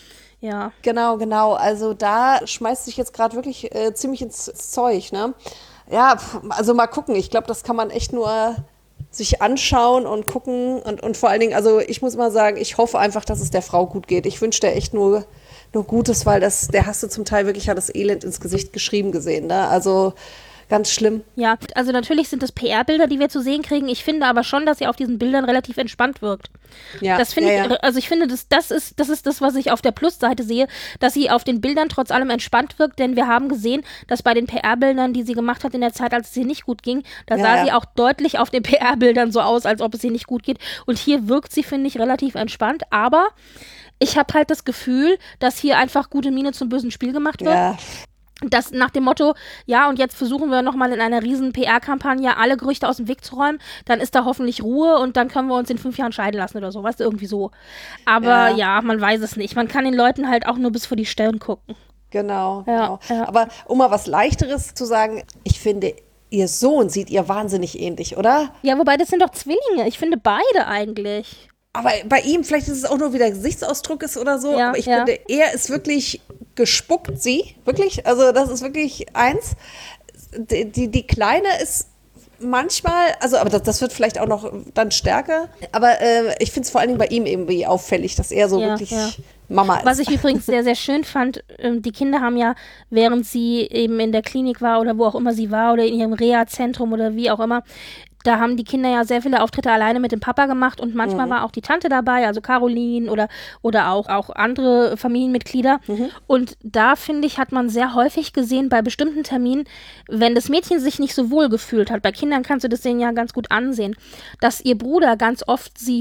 ja. Genau, genau. Also da schmeißt sich jetzt gerade wirklich äh, ziemlich ins, ins Zeug, ne? Ja, also mal gucken. Ich glaube, das kann man echt nur sich anschauen und gucken und, und vor allen Dingen, also ich muss mal sagen, ich hoffe einfach, dass es der Frau gut geht. Ich wünsche der echt nur, nur Gutes, weil das, der hast du zum Teil wirklich ja das Elend ins Gesicht geschrieben gesehen, ne? Also ganz schlimm. Ja, also natürlich sind das P R-Bilder, die wir zu sehen kriegen. Ich finde aber schon, dass sie auf diesen Bildern relativ entspannt wirkt. Ja, das finde ja, ich, ja. also ich finde, das, das, ist, das ist das, was ich auf der Plusseite sehe, dass sie auf den Bildern trotz allem entspannt wirkt, denn wir haben gesehen, dass bei den P R-Bildern, die sie gemacht hat in der Zeit, als es ihr nicht gut ging, da ja, sah ja. sie auch deutlich auf den P R-Bildern so aus, als ob es ihr nicht gut geht. Und hier wirkt sie, finde ich, relativ entspannt, aber ich habe halt das Gefühl, dass hier einfach gute Miene zum bösen Spiel gemacht wird. Ja. Das nach dem Motto, ja, und jetzt versuchen wir nochmal in einer riesen P R-Kampagne alle Gerüchte aus dem Weg zu räumen, dann ist da hoffentlich Ruhe und dann können wir uns in fünf Jahren scheiden lassen oder so, weißt du, irgendwie so. Aber ja. ja, man weiß es nicht. Man kann den Leuten halt auch nur bis vor die Stirn gucken. Genau, ja, genau. Ja. Aber um mal was Leichteres zu sagen, ich finde, ihr Sohn sieht ihr wahnsinnig ähnlich, oder? Ja, wobei, das sind doch Zwillinge. Ich finde beide eigentlich. Aber bei ihm, vielleicht ist es auch nur, wie der Gesichtsausdruck ist oder so, Ja, aber ich ja. finde, er ist wirklich gespuckt, sie, wirklich, also das ist wirklich eins. Die, die, die Kleine ist manchmal, also aber das, das wird vielleicht auch noch dann stärker, aber äh, ich finde es vor allen Dingen bei ihm irgendwie auffällig, dass er so Ja, wirklich ja. Mama ist. Was ich übrigens sehr, sehr schön fand, ähm, die Kinder haben ja, während sie eben in der Klinik war oder wo auch immer sie war oder in ihrem Reha-Zentrum oder wie auch immer, da haben die Kinder ja sehr viele Auftritte alleine mit dem Papa gemacht und manchmal mhm. war auch die Tante dabei, also Caroline oder, oder auch, auch andere Familienmitglieder. Mhm. Und da, finde ich, hat man sehr häufig gesehen bei bestimmten Terminen, wenn das Mädchen sich nicht so wohl gefühlt hat, bei Kindern kannst du das denen ja ganz gut ansehen, dass ihr Bruder ganz oft sie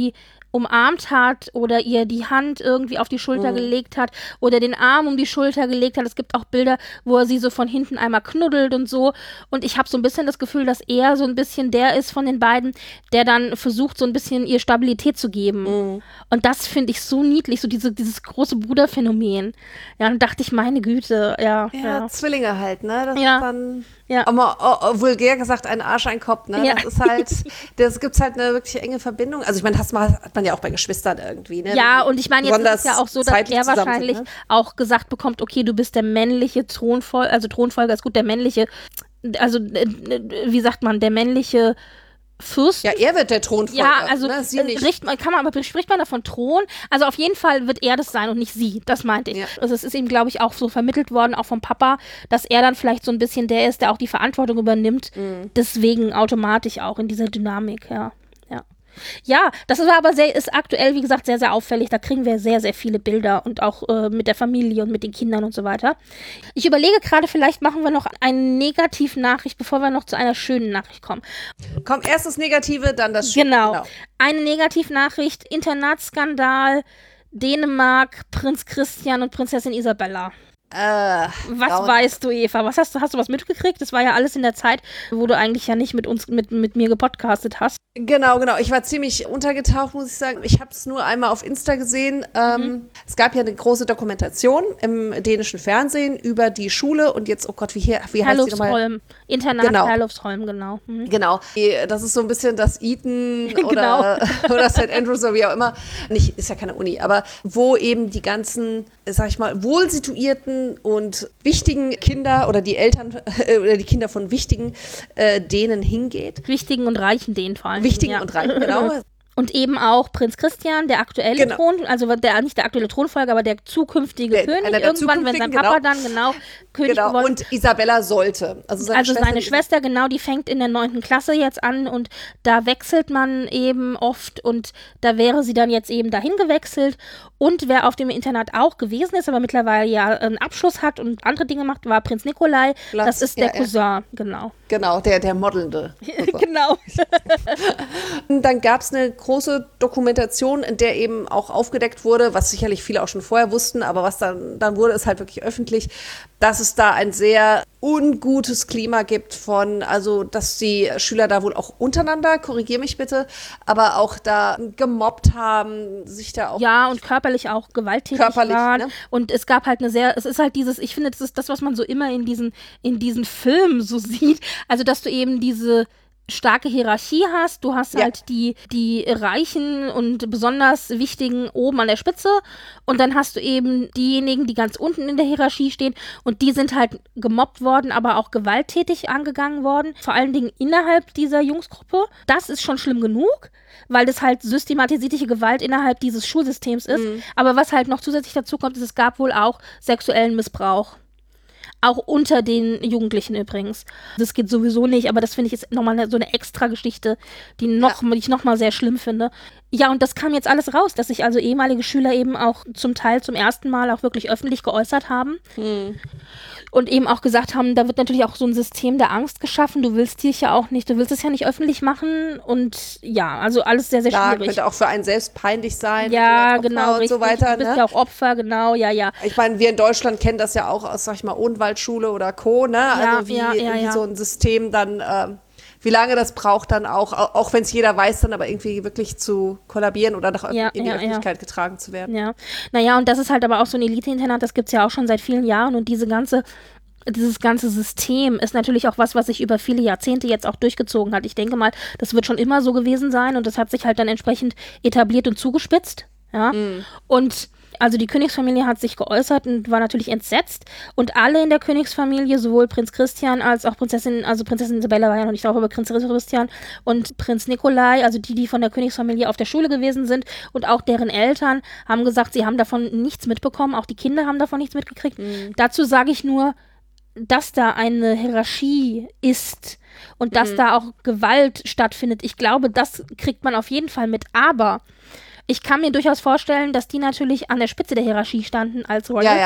umarmt hat oder ihr die Hand irgendwie auf die Schulter mhm. gelegt hat oder den Arm um die Schulter gelegt hat. Es gibt auch Bilder, wo er sie so von hinten einmal knuddelt und so. Und ich habe so ein bisschen das Gefühl, dass er so ein bisschen der ist von den beiden, der dann versucht, so ein bisschen ihr Stabilität zu geben. Mhm. Und das finde ich so niedlich, so diese, dieses große Bruderphänomen. Ja, dann dachte ich, meine Güte, ja. Ja, ja. Zwillinge halt, ne? Das ja. ist dann, ja. aber oh, oh, vulgär gesagt, ein Arsch, ein Kopf, ne? Ja. Das ist halt, das gibt's halt eine wirklich enge Verbindung. Also ich meine, das hat man ja auch bei Geschwistern irgendwie, ne? Ja, und ich meine, jetzt ist es ja auch so, dass er wahrscheinlich ne? auch gesagt bekommt, okay, du bist der männliche Thronfolger, also Thronfolger ist gut, der männliche, also wie sagt man, der männliche Fürst. Ja, er wird der Thronfolger. Ja, also ne? Sie nicht. Richt, kann man, aber spricht man da von Thron? Also auf jeden Fall wird er das sein und nicht sie. Das meinte ich. Ja. Also es ist ihm, glaube ich, auch so vermittelt worden, auch vom Papa, dass er dann vielleicht so ein bisschen der ist, der auch die Verantwortung übernimmt. Mhm. Deswegen automatisch auch in dieser Dynamik, ja. Ja. Ja, das war aber sehr, ist aktuell, wie gesagt, sehr, sehr auffällig. Da kriegen wir sehr, sehr viele Bilder und auch äh, mit der Familie und mit den Kindern und so weiter. Ich überlege gerade, vielleicht machen wir noch eine Negativnachricht, bevor wir noch zu einer schönen Nachricht kommen. Komm, erst das Negative, dann das Schöne. Genau. genau. Eine Negativnachricht, Internatsskandal, Dänemark, Prinz Christian und Prinzessin Isabella. Äh, was grauen. Weißt du, Eva? Was hast du, hast du was mitgekriegt? Das war ja alles in der Zeit, wo du eigentlich ja nicht mit uns, mit, mit mir gepodcastet hast. Genau, genau. Ich war ziemlich untergetaucht, muss ich sagen. Ich habe es nur einmal auf Insta gesehen. Ähm, mhm. Es gab ja eine große Dokumentation im dänischen Fernsehen über die Schule und jetzt, oh Gott, wie, hier, wie heißt die nochmal? Internat genau. Herlufsholm, genau. Mhm. Genau. Das ist so ein bisschen das Eton oder, genau. oder Sankt Andrews oder wie auch immer. Nicht, ist ja keine Uni, aber wo eben die ganzen, sag ich mal, wohlsituierten und wichtigen Kinder oder die Eltern äh, oder die Kinder von wichtigen äh, Dänen hingeht. Wichtigen und reichen Dänen vor allem. Wichtigen ja. und reichen, genau. Und eben auch Prinz Christian, der aktuelle genau. Thron, also der nicht der aktuelle Thronfolger, aber der zukünftige der, König, der irgendwann, wenn sein Papa genau. dann genau König genau. geworden ist. Und Isabella sollte. Also seine also Schwester, seine Schwester, genau, die fängt in der neunten Klasse jetzt an und da wechselt man eben oft und da wäre sie dann jetzt eben dahin gewechselt. Und wer auf dem Internat auch gewesen ist, aber mittlerweile ja einen Abschluss hat und andere Dinge macht, war Prinz Nikolai. Platz, das ist der ja, Cousin, ja. genau. Genau, der, der Modelnde. genau. Dann gab es eine große Dokumentation, in der eben auch aufgedeckt wurde, was sicherlich viele auch schon vorher wussten, aber was dann, dann wurde es halt wirklich öffentlich, dass es da ein sehr ungutes Klima gibt von, also dass die Schüler da wohl auch untereinander, korrigier mich bitte, aber auch da gemobbt haben, sich da auch... Ja, und körperlich auch gewalttätig körperlich, waren. Ne? Und es gab halt eine sehr, es ist halt dieses, ich finde, das ist das, was man so immer in diesen, in diesen Filmen so sieht, also dass du eben diese starke Hierarchie hast. Du hast ja. halt die, die Reichen und besonders Wichtigen oben an der Spitze und dann hast du eben diejenigen, die ganz unten in der Hierarchie stehen und die sind halt gemobbt worden, aber auch gewalttätig angegangen worden, vor allen Dingen innerhalb dieser Jungsgruppe. Das ist schon schlimm genug, weil das halt systematisierte Gewalt innerhalb dieses Schulsystems ist. Mhm. Aber was halt noch zusätzlich dazu kommt, ist, es gab wohl auch sexuellen Missbrauch. Auch unter den Jugendlichen übrigens. Das geht sowieso nicht, aber das finde ich ist nochmal so eine extra Geschichte, die, noch, ja. die ich nochmal sehr schlimm finde. Ja, und das kam jetzt alles raus, dass sich also ehemalige Schüler eben auch zum Teil zum ersten Mal auch wirklich öffentlich geäußert haben. Hm. Und eben auch gesagt haben, da wird natürlich auch so ein System der Angst geschaffen. Du willst dich ja auch nicht, du willst es ja nicht öffentlich machen. Und ja, also alles sehr, sehr Klar, schwierig. Könnte auch für einen selbst peinlich sein. Ja, genau, und richtig. So weiter, du bist ne? ja auch Opfer, genau, ja, ja. Ich meine, wir in Deutschland kennen das ja auch aus, sag ich mal, Odenwaldschule oder Co., ne? Ja, also wie, ja, ja, wie ja. so ein System dann, ähm, wie lange das braucht dann auch, auch wenn es jeder weiß, dann aber irgendwie wirklich zu kollabieren oder nach ja, in die ja, Öffentlichkeit ja. getragen zu werden. Ja, naja, und das ist halt aber auch so ein Elite-Internat, das gibt es ja auch schon seit vielen Jahren und diese ganze Dieses ganze System ist natürlich auch was, was sich über viele Jahrzehnte jetzt auch durchgezogen hat. Ich denke mal, das wird schon immer so gewesen sein und das hat sich halt dann entsprechend etabliert und zugespitzt. Ja, mm. und also die Königsfamilie hat sich geäußert und war natürlich entsetzt und alle in der Königsfamilie, sowohl Prinz Christian als auch Prinzessin, also Prinzessin Isabella war ja noch nicht drauf, aber Prinz Christian und Prinz Nikolai, also die, die von der Königsfamilie auf der Schule gewesen sind und auch deren Eltern haben gesagt, sie haben davon nichts mitbekommen, auch die Kinder haben davon nichts mitgekriegt. Mm. Dazu sage ich nur, dass da eine Hierarchie ist und dass mhm. da auch Gewalt stattfindet. Ich glaube, das kriegt man auf jeden Fall mit. Aber ich kann mir durchaus vorstellen, dass die natürlich an der Spitze der Hierarchie standen als Royals. Ja, ja.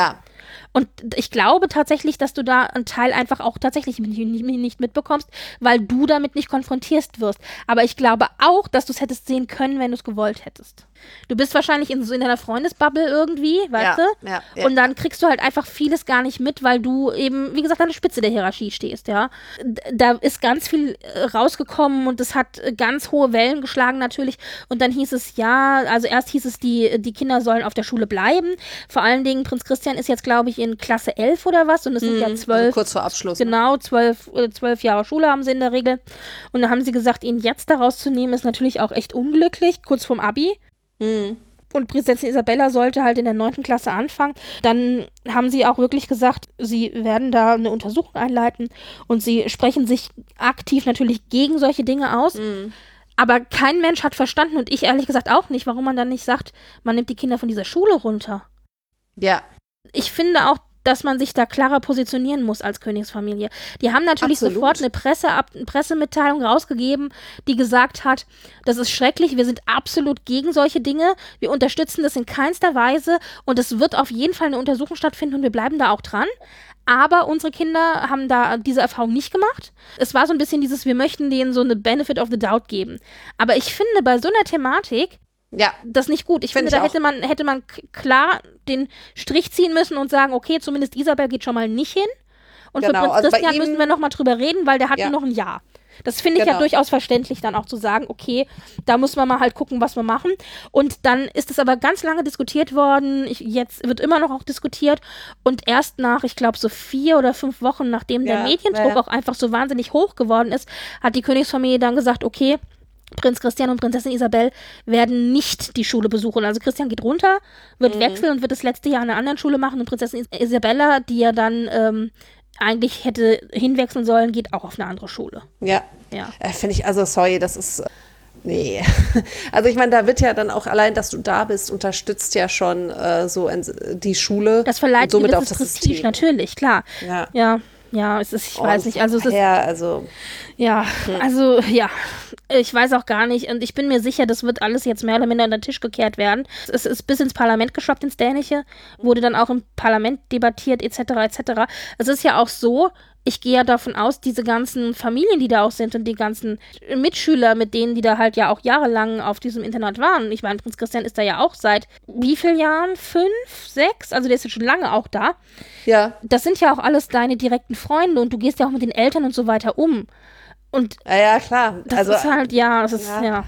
Und ich glaube tatsächlich, dass du da einen Teil einfach auch tatsächlich nicht, nicht mitbekommst, weil du damit nicht konfrontiert wirst. Aber ich glaube auch, dass du es hättest sehen können, wenn du es gewollt hättest. Du bist wahrscheinlich in, so in deiner Freundesbubble irgendwie, weißt ja, du? Ja, ja. Und dann kriegst du halt einfach vieles gar nicht mit, weil du eben, wie gesagt, an der Spitze der Hierarchie stehst, ja. Da ist ganz viel rausgekommen und es hat ganz hohe Wellen geschlagen natürlich. Und dann hieß es, ja, also erst hieß es, die, die Kinder sollen auf der Schule bleiben. Vor allen Dingen, Prinz Christian ist jetzt, glaube ich, in Klasse elf oder was. Und es sind mhm, ja zwölf. Also kurz vor Abschluss. Genau, zwölf, äh, zwölf Jahre Schule haben sie in der Regel. Und da haben sie gesagt, ihn jetzt daraus zu nehmen, ist natürlich auch echt unglücklich, kurz vorm Abi. Mhm. Und Prinzessin Isabella sollte halt in der neunten Klasse anfangen. Dann haben sie auch wirklich gesagt, sie werden da eine Untersuchung einleiten und sie sprechen sich aktiv natürlich gegen solche Dinge aus. Mhm. Aber kein Mensch hat verstanden und ich ehrlich gesagt auch nicht, warum man dann nicht sagt, man nimmt die Kinder von dieser Schule runter. Ja. Ich finde auch, dass man sich da klarer positionieren muss als Königsfamilie. Die haben natürlich Absolut. sofort eine Presse, eine Pressemitteilung rausgegeben, die gesagt hat, das ist schrecklich, wir sind absolut gegen solche Dinge, wir unterstützen das in keinster Weise und es wird auf jeden Fall eine Untersuchung stattfinden und wir bleiben da auch dran. Aber unsere Kinder haben da diese Erfahrung nicht gemacht. Es war so ein bisschen dieses, wir möchten denen so eine Benefit of the doubt geben. Aber ich finde, bei so einer Thematik Ja. das nicht gut. Ich Find finde, ich da auch. hätte man, hätte man k- klar den Strich ziehen müssen und sagen, okay, zumindest Isabel geht schon mal nicht hin. Und Genau, für Prinz also bei Christian ihm- müssen wir noch mal drüber reden, weil der hat Ja. nur noch ein Jahr. Das finde ich ja Genau. durchaus verständlich, dann auch zu sagen, okay, da muss man mal halt gucken, was wir machen. Und dann ist es aber ganz lange diskutiert worden. Ich, jetzt wird immer noch auch diskutiert. Und erst nach, ich glaube, so vier oder fünf Wochen, nachdem der Ja, Mediendruck ja. auch einfach so wahnsinnig hoch geworden ist, hat die Königsfamilie dann gesagt, okay, Prinz Christian und Prinzessin Isabel werden nicht die Schule besuchen. Also Christian geht runter, wird Mhm. wechseln und wird das letzte Jahr an einer anderen Schule machen. Und Prinzessin Is- Isabella, die ja dann ähm, eigentlich hätte hinwechseln sollen, geht auch auf eine andere Schule. Ja. Ja. Äh, Finde ich, also sorry, das ist, äh, nee. Also ich meine, da wird ja dann auch allein, dass du da bist, unterstützt ja schon äh, so in, die Schule. Das verleiht und somit ihr auch gewisses das Prestige, System. natürlich, klar. Ja. Ja, ja, es ist, ich weiß Und nicht, also es ist, Ja, also ja, also, ja, ich weiß auch gar nicht und ich bin mir sicher, das wird alles jetzt mehr oder minder unter den Tisch gekehrt werden. Es ist bis ins Parlament geschwappt, ins Dänische, wurde dann auch im Parlament debattiert, et cetera, et cetera. Es ist ja auch so, ich gehe ja davon aus, diese ganzen Familien, die da auch sind und die ganzen Mitschüler, mit denen, die da halt ja auch jahrelang auf diesem Internat waren. Ich meine, Prinz Christian ist da ja auch seit wie vielen Jahren? Fünf, sechs? Also der ist ja schon lange auch da. ja, Das sind ja auch alles deine direkten Freunde und du gehst ja auch mit den Eltern und so weiter um. Und ja, ja, klar. das also, ist halt, ja, das ist, ja. ja.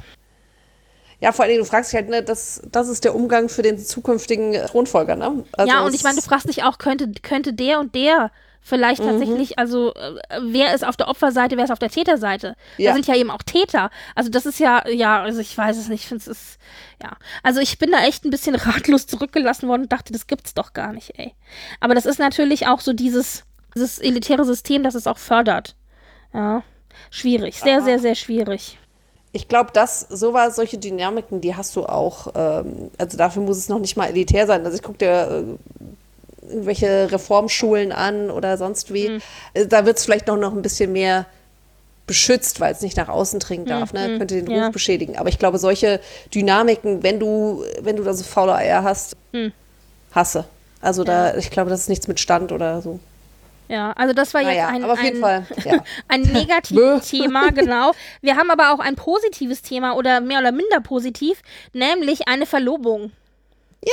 ja, vor allen Dingen, du fragst dich halt, ne, das, das ist der Umgang für den zukünftigen Thronfolger, ne? Also Ja, und es- ich meine, du fragst dich auch, könnte, könnte der und der vielleicht Mhm. tatsächlich, also äh, wer ist auf der Opferseite, wer ist auf der Täterseite? Ja. Da sind ja eben auch Täter. Also das ist ja, ja, also ich weiß es nicht, ich finde es ist, ja. Also ich bin da echt ein bisschen ratlos zurückgelassen worden und dachte, das gibt's doch gar nicht, ey. Aber das ist natürlich auch so dieses, dieses elitäre System, das es auch fördert. Ja, schwierig, sehr, sehr, sehr schwierig. Ich glaube, dass sowas, solche Dynamiken, die hast du auch, ähm, also dafür muss es noch nicht mal elitär sein. Also ich gucke dir äh, irgendwelche Reformschulen an oder sonst wie. Mhm. Äh, Da wird es vielleicht noch, noch ein bisschen mehr beschützt, weil es nicht nach außen dringen darf, ne? Mhm, Könnte den ja. Ruf beschädigen. Aber ich glaube, solche Dynamiken, wenn du, wenn du da so faule Eier hast, Mhm. hasse. Also da, ich glaube, das ist nichts mit Stand oder so. Ja, also das war jetzt Naja, ein, aber auf ein, jeden Fall, ja. ein negatives Thema, genau. Wir haben aber auch ein positives Thema oder mehr oder minder positiv, nämlich eine Verlobung. Ja!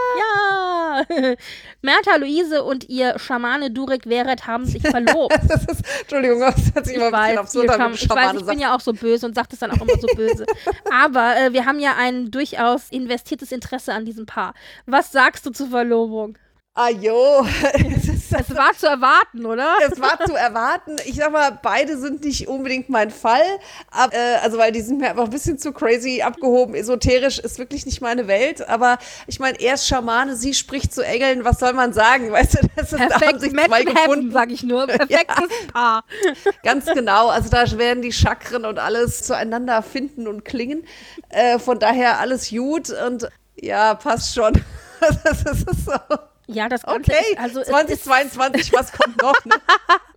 Ja! Märtha Luise und ihr Schamane Durek Weret haben sich verlobt. Das ist, Entschuldigung, das hat sich Ich immer ein bisschen weiß, absurd ihr an, Scham- wenn ich, weiß Schamane ich bin sagt. ja auch so böse und sage das dann auch immer so böse. Aber äh, wir haben ja ein durchaus investiertes Interesse an diesem Paar. Was sagst du zur Verlobung? Ah, jo. Es ist- Es war zu erwarten, oder? Es war zu erwarten. Ich sag mal, beide sind nicht unbedingt mein Fall. Ab, äh, also, weil die sind mir einfach ein bisschen zu crazy abgehoben. Esoterisch ist wirklich nicht meine Welt. Aber ich meine, er ist Schamane, sie spricht zu Engeln. Was soll man sagen? Weißt du, das ist, da haben Perfekt, sich Match zwei in Heaven, gefunden. sag ich nur. Perfektes Paar. Ganz genau. Also, da werden die Chakren und alles zueinander finden und klingen. Äh, von daher alles gut. Und ja, passt schon. Das ist so. Ja, das Ganze Okay, ist, also es zwanzig zweiundzwanzig, was kommt noch? Ne?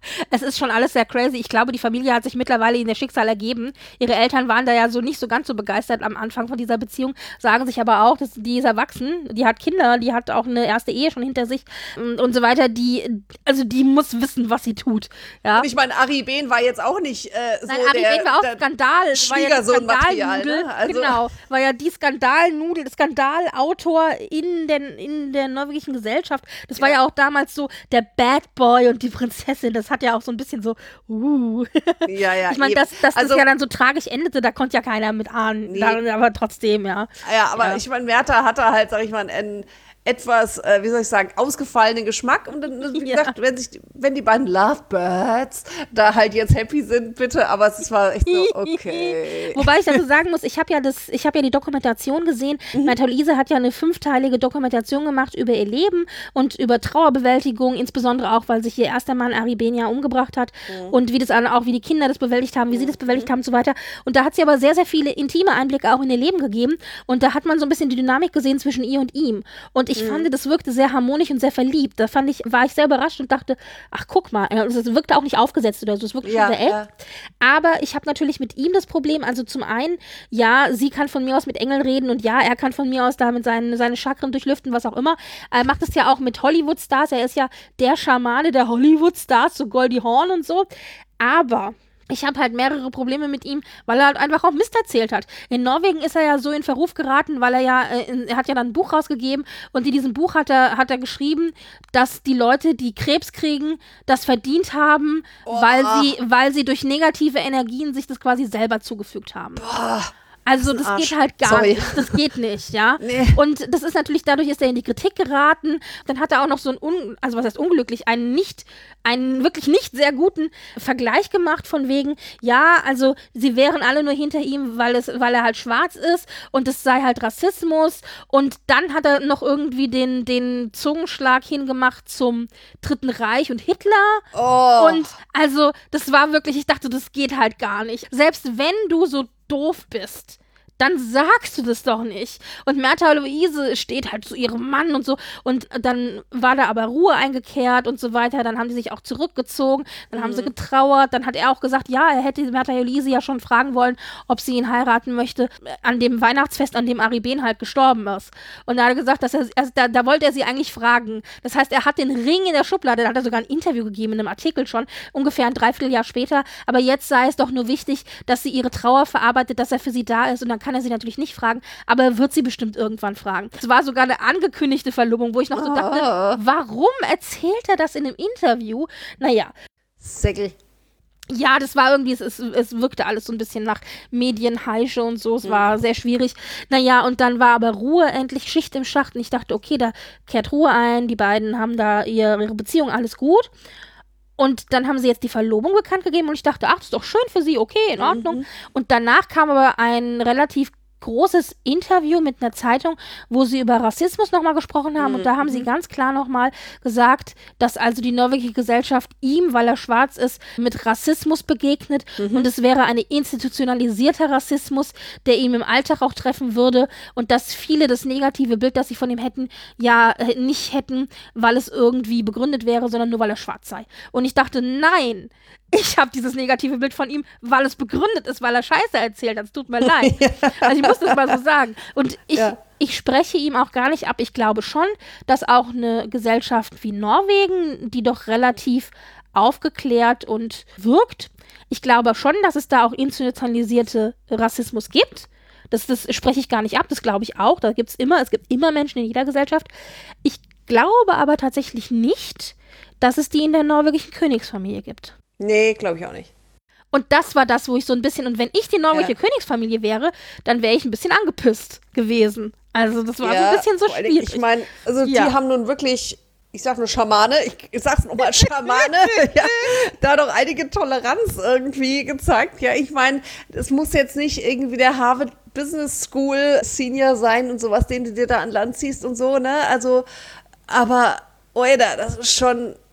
Es ist schon alles sehr crazy. Ich glaube, die Familie hat sich mittlerweile in ihr Schicksal ergeben. Ihre Eltern waren da ja so nicht so ganz so begeistert am Anfang von dieser Beziehung, sagen sich aber auch, dass die ist erwachsen, die hat Kinder, die hat auch eine erste Ehe schon hinter sich und, und so weiter. Die, also die muss wissen, was sie tut. Ja? Und ich meine, Ari Behn war jetzt auch nicht äh, so Nein, Ari der, Behn war auch der Skandal. Schwiegersohn-Material. Ne? Also, genau, war ja die Skandalnudel, Skandalautor in, den, in der norwegischen Gesellschaft. Das war ja. ja auch damals so der Bad Boy und die Prinzessin. Das hat ja auch so ein bisschen so, uh. Ja, ja. Ich meine, dass, dass also, das ja dann so tragisch endete, da konnte ja keiner mit ahnen. Nee. Da, aber trotzdem, ja. Ja, aber ja. ich meine, Märtha hatte halt, sag ich mal, einen etwas, äh, wie soll ich sagen, ausgefallenen Geschmack. Und dann, wie ja. gesagt, wenn, sich, wenn die beiden Lovebirds da halt jetzt happy sind, bitte, aber es war echt so, okay. Wobei ich dazu sagen muss, ich habe ja das, ich habe ja die Dokumentation gesehen. Mhm. Märtha Louise hat ja eine fünfteilige Dokumentation gemacht über ihr Leben und über Trauerbewältigung, insbesondere auch, weil sich ihr erster Mann Ari Behn ja umgebracht hat mhm. und wie das auch, wie die Kinder das bewältigt haben, wie mhm. sie das bewältigt mhm. haben und so weiter. Und da hat sie aber sehr, sehr viele intime Einblicke auch in ihr Leben gegeben und da hat man so ein bisschen die Dynamik gesehen zwischen ihr und ihm. Und ich Ich mhm. fand, das wirkte sehr harmonisch und sehr verliebt. Da fand ich, war ich sehr überrascht und dachte, ach, guck mal, es wirkte auch nicht aufgesetzt oder so, es wirkte ja, schon sehr echt. Ja. Aber ich habe natürlich mit ihm das Problem, also zum einen, ja, sie kann von mir aus mit Engeln reden und ja, er kann von mir aus da mit seinen, seine Chakren durchlüften, was auch immer. Er macht es ja auch mit Hollywood-Stars, er ist ja der Schamane der Hollywood-Stars, so Goldie Hawn und so. Aber ich habe halt mehrere Probleme mit ihm, weil er halt einfach auch Mist erzählt hat. In Norwegen ist er ja so in Verruf geraten, weil er ja, äh, er hat ja dann ein Buch rausgegeben und in diesem Buch hat er, hat er geschrieben, dass die Leute, die Krebs kriegen, das verdient haben, oh. weil sie, weil sie durch negative Energien sich das quasi selber zugefügt haben. Boah. Also das, das geht halt gar Sorry. nicht. Das geht nicht, ja. Nee. Und das ist natürlich, dadurch ist er in die Kritik geraten. Dann hat er auch noch so einen, un, also was heißt unglücklich, einen nicht, einen wirklich nicht sehr guten Vergleich gemacht von wegen, ja, also sie wären alle nur hinter ihm, weil es, weil er halt schwarz ist und es sei halt Rassismus. Und dann hat er noch irgendwie den, den Zungenschlag hingemacht zum Dritten Reich und Hitler. Oh. Und also das war wirklich, ich dachte, das geht halt gar nicht. Selbst wenn du so doof bist, dann sagst du das doch nicht. Und Märtha Louise steht halt zu ihrem Mann und so. Und dann war da aber Ruhe eingekehrt und so weiter. Dann haben die sich auch zurückgezogen. Dann mhm. haben sie getrauert. Dann hat er auch gesagt, ja, er hätte Märtha Louise ja schon fragen wollen, ob sie ihn heiraten möchte an dem Weihnachtsfest, an dem Ari Behn halt gestorben ist. Und da hat er gesagt, dass er, also da, da wollte er sie eigentlich fragen. Das heißt, er hat den Ring in der Schublade, da hat er sogar ein Interview gegeben in einem Artikel schon, ungefähr ein Dreivierteljahr später. Aber jetzt sei es doch nur wichtig, dass sie ihre Trauer verarbeitet, dass er für sie da ist. Und dann kann er sie natürlich nicht fragen, aber er wird sie bestimmt irgendwann fragen. Es war sogar eine angekündigte Verlobung, wo ich noch so dachte, oh. warum erzählt er das in einem Interview? Naja. Säckel. Ja, das war irgendwie, es, es, es wirkte alles so ein bisschen nach Medienheische und so, es mhm. war sehr schwierig. Naja, und dann war aber Ruhe, endlich Schicht im Schacht und ich dachte, okay, da kehrt Ruhe ein, die beiden haben da ihre, ihre Beziehung, alles gut. Und dann haben sie jetzt die Verlobung bekannt gegeben und ich dachte, ach, das ist doch schön für sie, okay, in Ordnung. Mhm. Und danach kam aber ein relativ großes Interview mit einer Zeitung, wo sie über Rassismus nochmal gesprochen haben. Mhm. Und da haben sie ganz klar nochmal gesagt, dass also die norwegische Gesellschaft ihm, weil er schwarz ist, mit Rassismus begegnet. Mhm. Und es wäre ein institutionalisierter Rassismus, der ihm im Alltag auch treffen würde. Und dass viele das negative Bild, das sie von ihm hätten, ja nicht hätten, weil es irgendwie begründet wäre, sondern nur, weil er schwarz sei. Und ich dachte, nein, ich habe dieses negative Bild von ihm, weil es begründet ist, weil er Scheiße erzählt hat. Es tut mir leid. Also ich muss das mal so sagen. Und ich, ja. ich spreche ihm auch gar nicht ab. Ich glaube schon, dass auch eine Gesellschaft wie Norwegen, die doch relativ aufgeklärt und wirkt, ich glaube schon, dass es da auch institutionalisierte Rassismus gibt. Das, das spreche ich gar nicht ab. Das glaube ich auch. Da gibt es immer, es gibt immer Menschen in jeder Gesellschaft. Ich glaube aber tatsächlich nicht, dass es die in der norwegischen Königsfamilie gibt. Nee, glaube ich auch nicht. Und das war das, wo ich so ein bisschen, und wenn ich die norwegische ja. Königsfamilie wäre, dann wäre ich ein bisschen angepisst gewesen. Also das war ja, so ein bisschen so schwierig. Ich meine, also ja. die haben nun wirklich, ich sag nur Schamane, ich, ich sag's nochmal Schamane, ja, da doch einige Toleranz irgendwie gezeigt. Ja, ich meine, es muss jetzt nicht irgendwie der Harvard Business School Senior sein und sowas, den du dir da an Land ziehst und so, ne? Also, aber, oida, das ist schon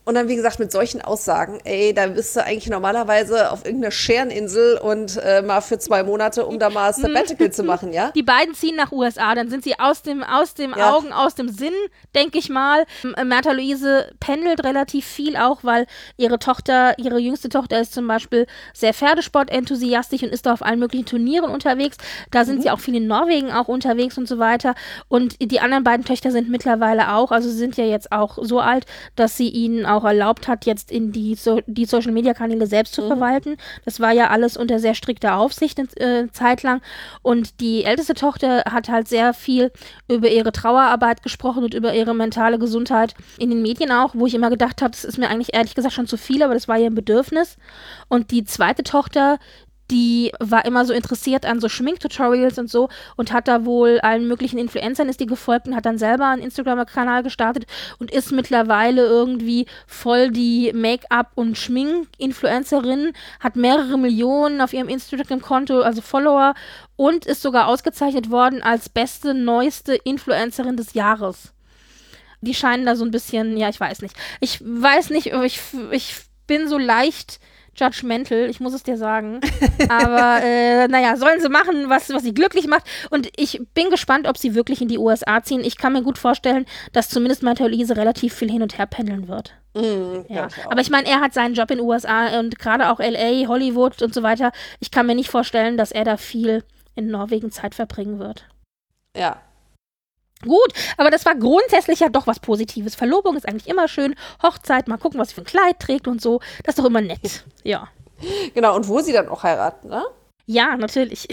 Und dann, wie gesagt, mit solchen Aussagen, ey, da bist du eigentlich normalerweise auf irgendeiner Schereninsel und äh, mal für zwei Monate, um da mal Sabbatical zu machen, ja? Die beiden ziehen nach U S A, dann sind sie aus dem, aus dem Ja. Augen, aus dem Sinn, denke ich mal. M- Märtha Louise pendelt relativ viel auch, weil ihre Tochter, ihre jüngste Tochter ist zum Beispiel sehr Pferdesportenthusiastisch und ist da auf allen möglichen Turnieren unterwegs. Da sind sie auch viel in Norwegen auch unterwegs und so weiter. Und die anderen beiden Töchter sind mittlerweile auch, also sie sind ja jetzt auch so alt, dass sie ihnen auch erlaubt hat, jetzt in die, so die Social-Media-Kanäle selbst zu verwalten. Das war ja alles unter sehr strikter Aufsicht eine äh, Zeit lang. Und die älteste Tochter hat halt sehr viel über ihre Trauerarbeit gesprochen und über ihre mentale Gesundheit in den Medien auch, wo ich immer gedacht habe, das ist mir eigentlich ehrlich gesagt schon zu viel, aber das war ihr ein Bedürfnis. Und die zweite Tochter, die war immer so interessiert an so Schminktutorials und so und hat da wohl allen möglichen Influencern ist die gefolgt und hat dann selber einen Instagram-Kanal gestartet und ist mittlerweile irgendwie voll die Make-up- und Schmink-Influencerin, hat mehrere Millionen auf ihrem Instagram-Konto, also Follower, und ist sogar ausgezeichnet worden als beste, neueste Influencerin des Jahres. Die scheinen da so ein bisschen, ja, ich weiß nicht. Ich weiß nicht, ich, ich bin so leicht judgmental, ich muss es dir sagen. Aber äh, naja, sollen sie machen, was, was sie glücklich macht. Und ich bin gespannt, ob sie wirklich in die U S A ziehen. Ich kann mir gut vorstellen, dass zumindest Märtha Louise relativ viel hin und her pendeln wird. Mhm, Ja. ich auch. Aber ich meine, er hat seinen Job in den U S A und gerade auch L A, Hollywood und so weiter. Ich kann mir nicht vorstellen, dass er da viel in Norwegen Zeit verbringen wird. Ja. Gut, aber das war grundsätzlich ja doch was Positives. Verlobung ist eigentlich immer schön. Hochzeit, mal gucken, was sie für ein Kleid trägt und so. Das ist doch immer nett. Ja. Genau, und wo sie dann auch heiraten, ne? Ja, natürlich.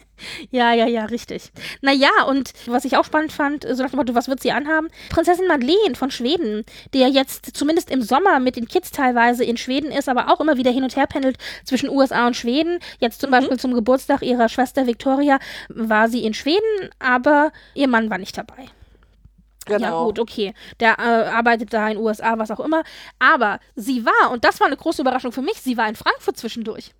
ja, ja, ja, richtig. Naja, und was ich auch spannend fand, so nach dem Motto, was wird sie anhaben? Prinzessin Madeleine von Schweden, die ja jetzt zumindest im Sommer mit den Kids teilweise in Schweden ist, aber auch immer wieder hin und her pendelt zwischen U S A und Schweden. Jetzt zum Beispiel zum Geburtstag ihrer Schwester Victoria war sie in Schweden, aber ihr Mann war nicht dabei. Genau. Ja gut, okay. Der äh, arbeitet da in den U S A, was auch immer. Aber sie war, und das war eine große Überraschung für mich, sie war in Frankfurt zwischendurch.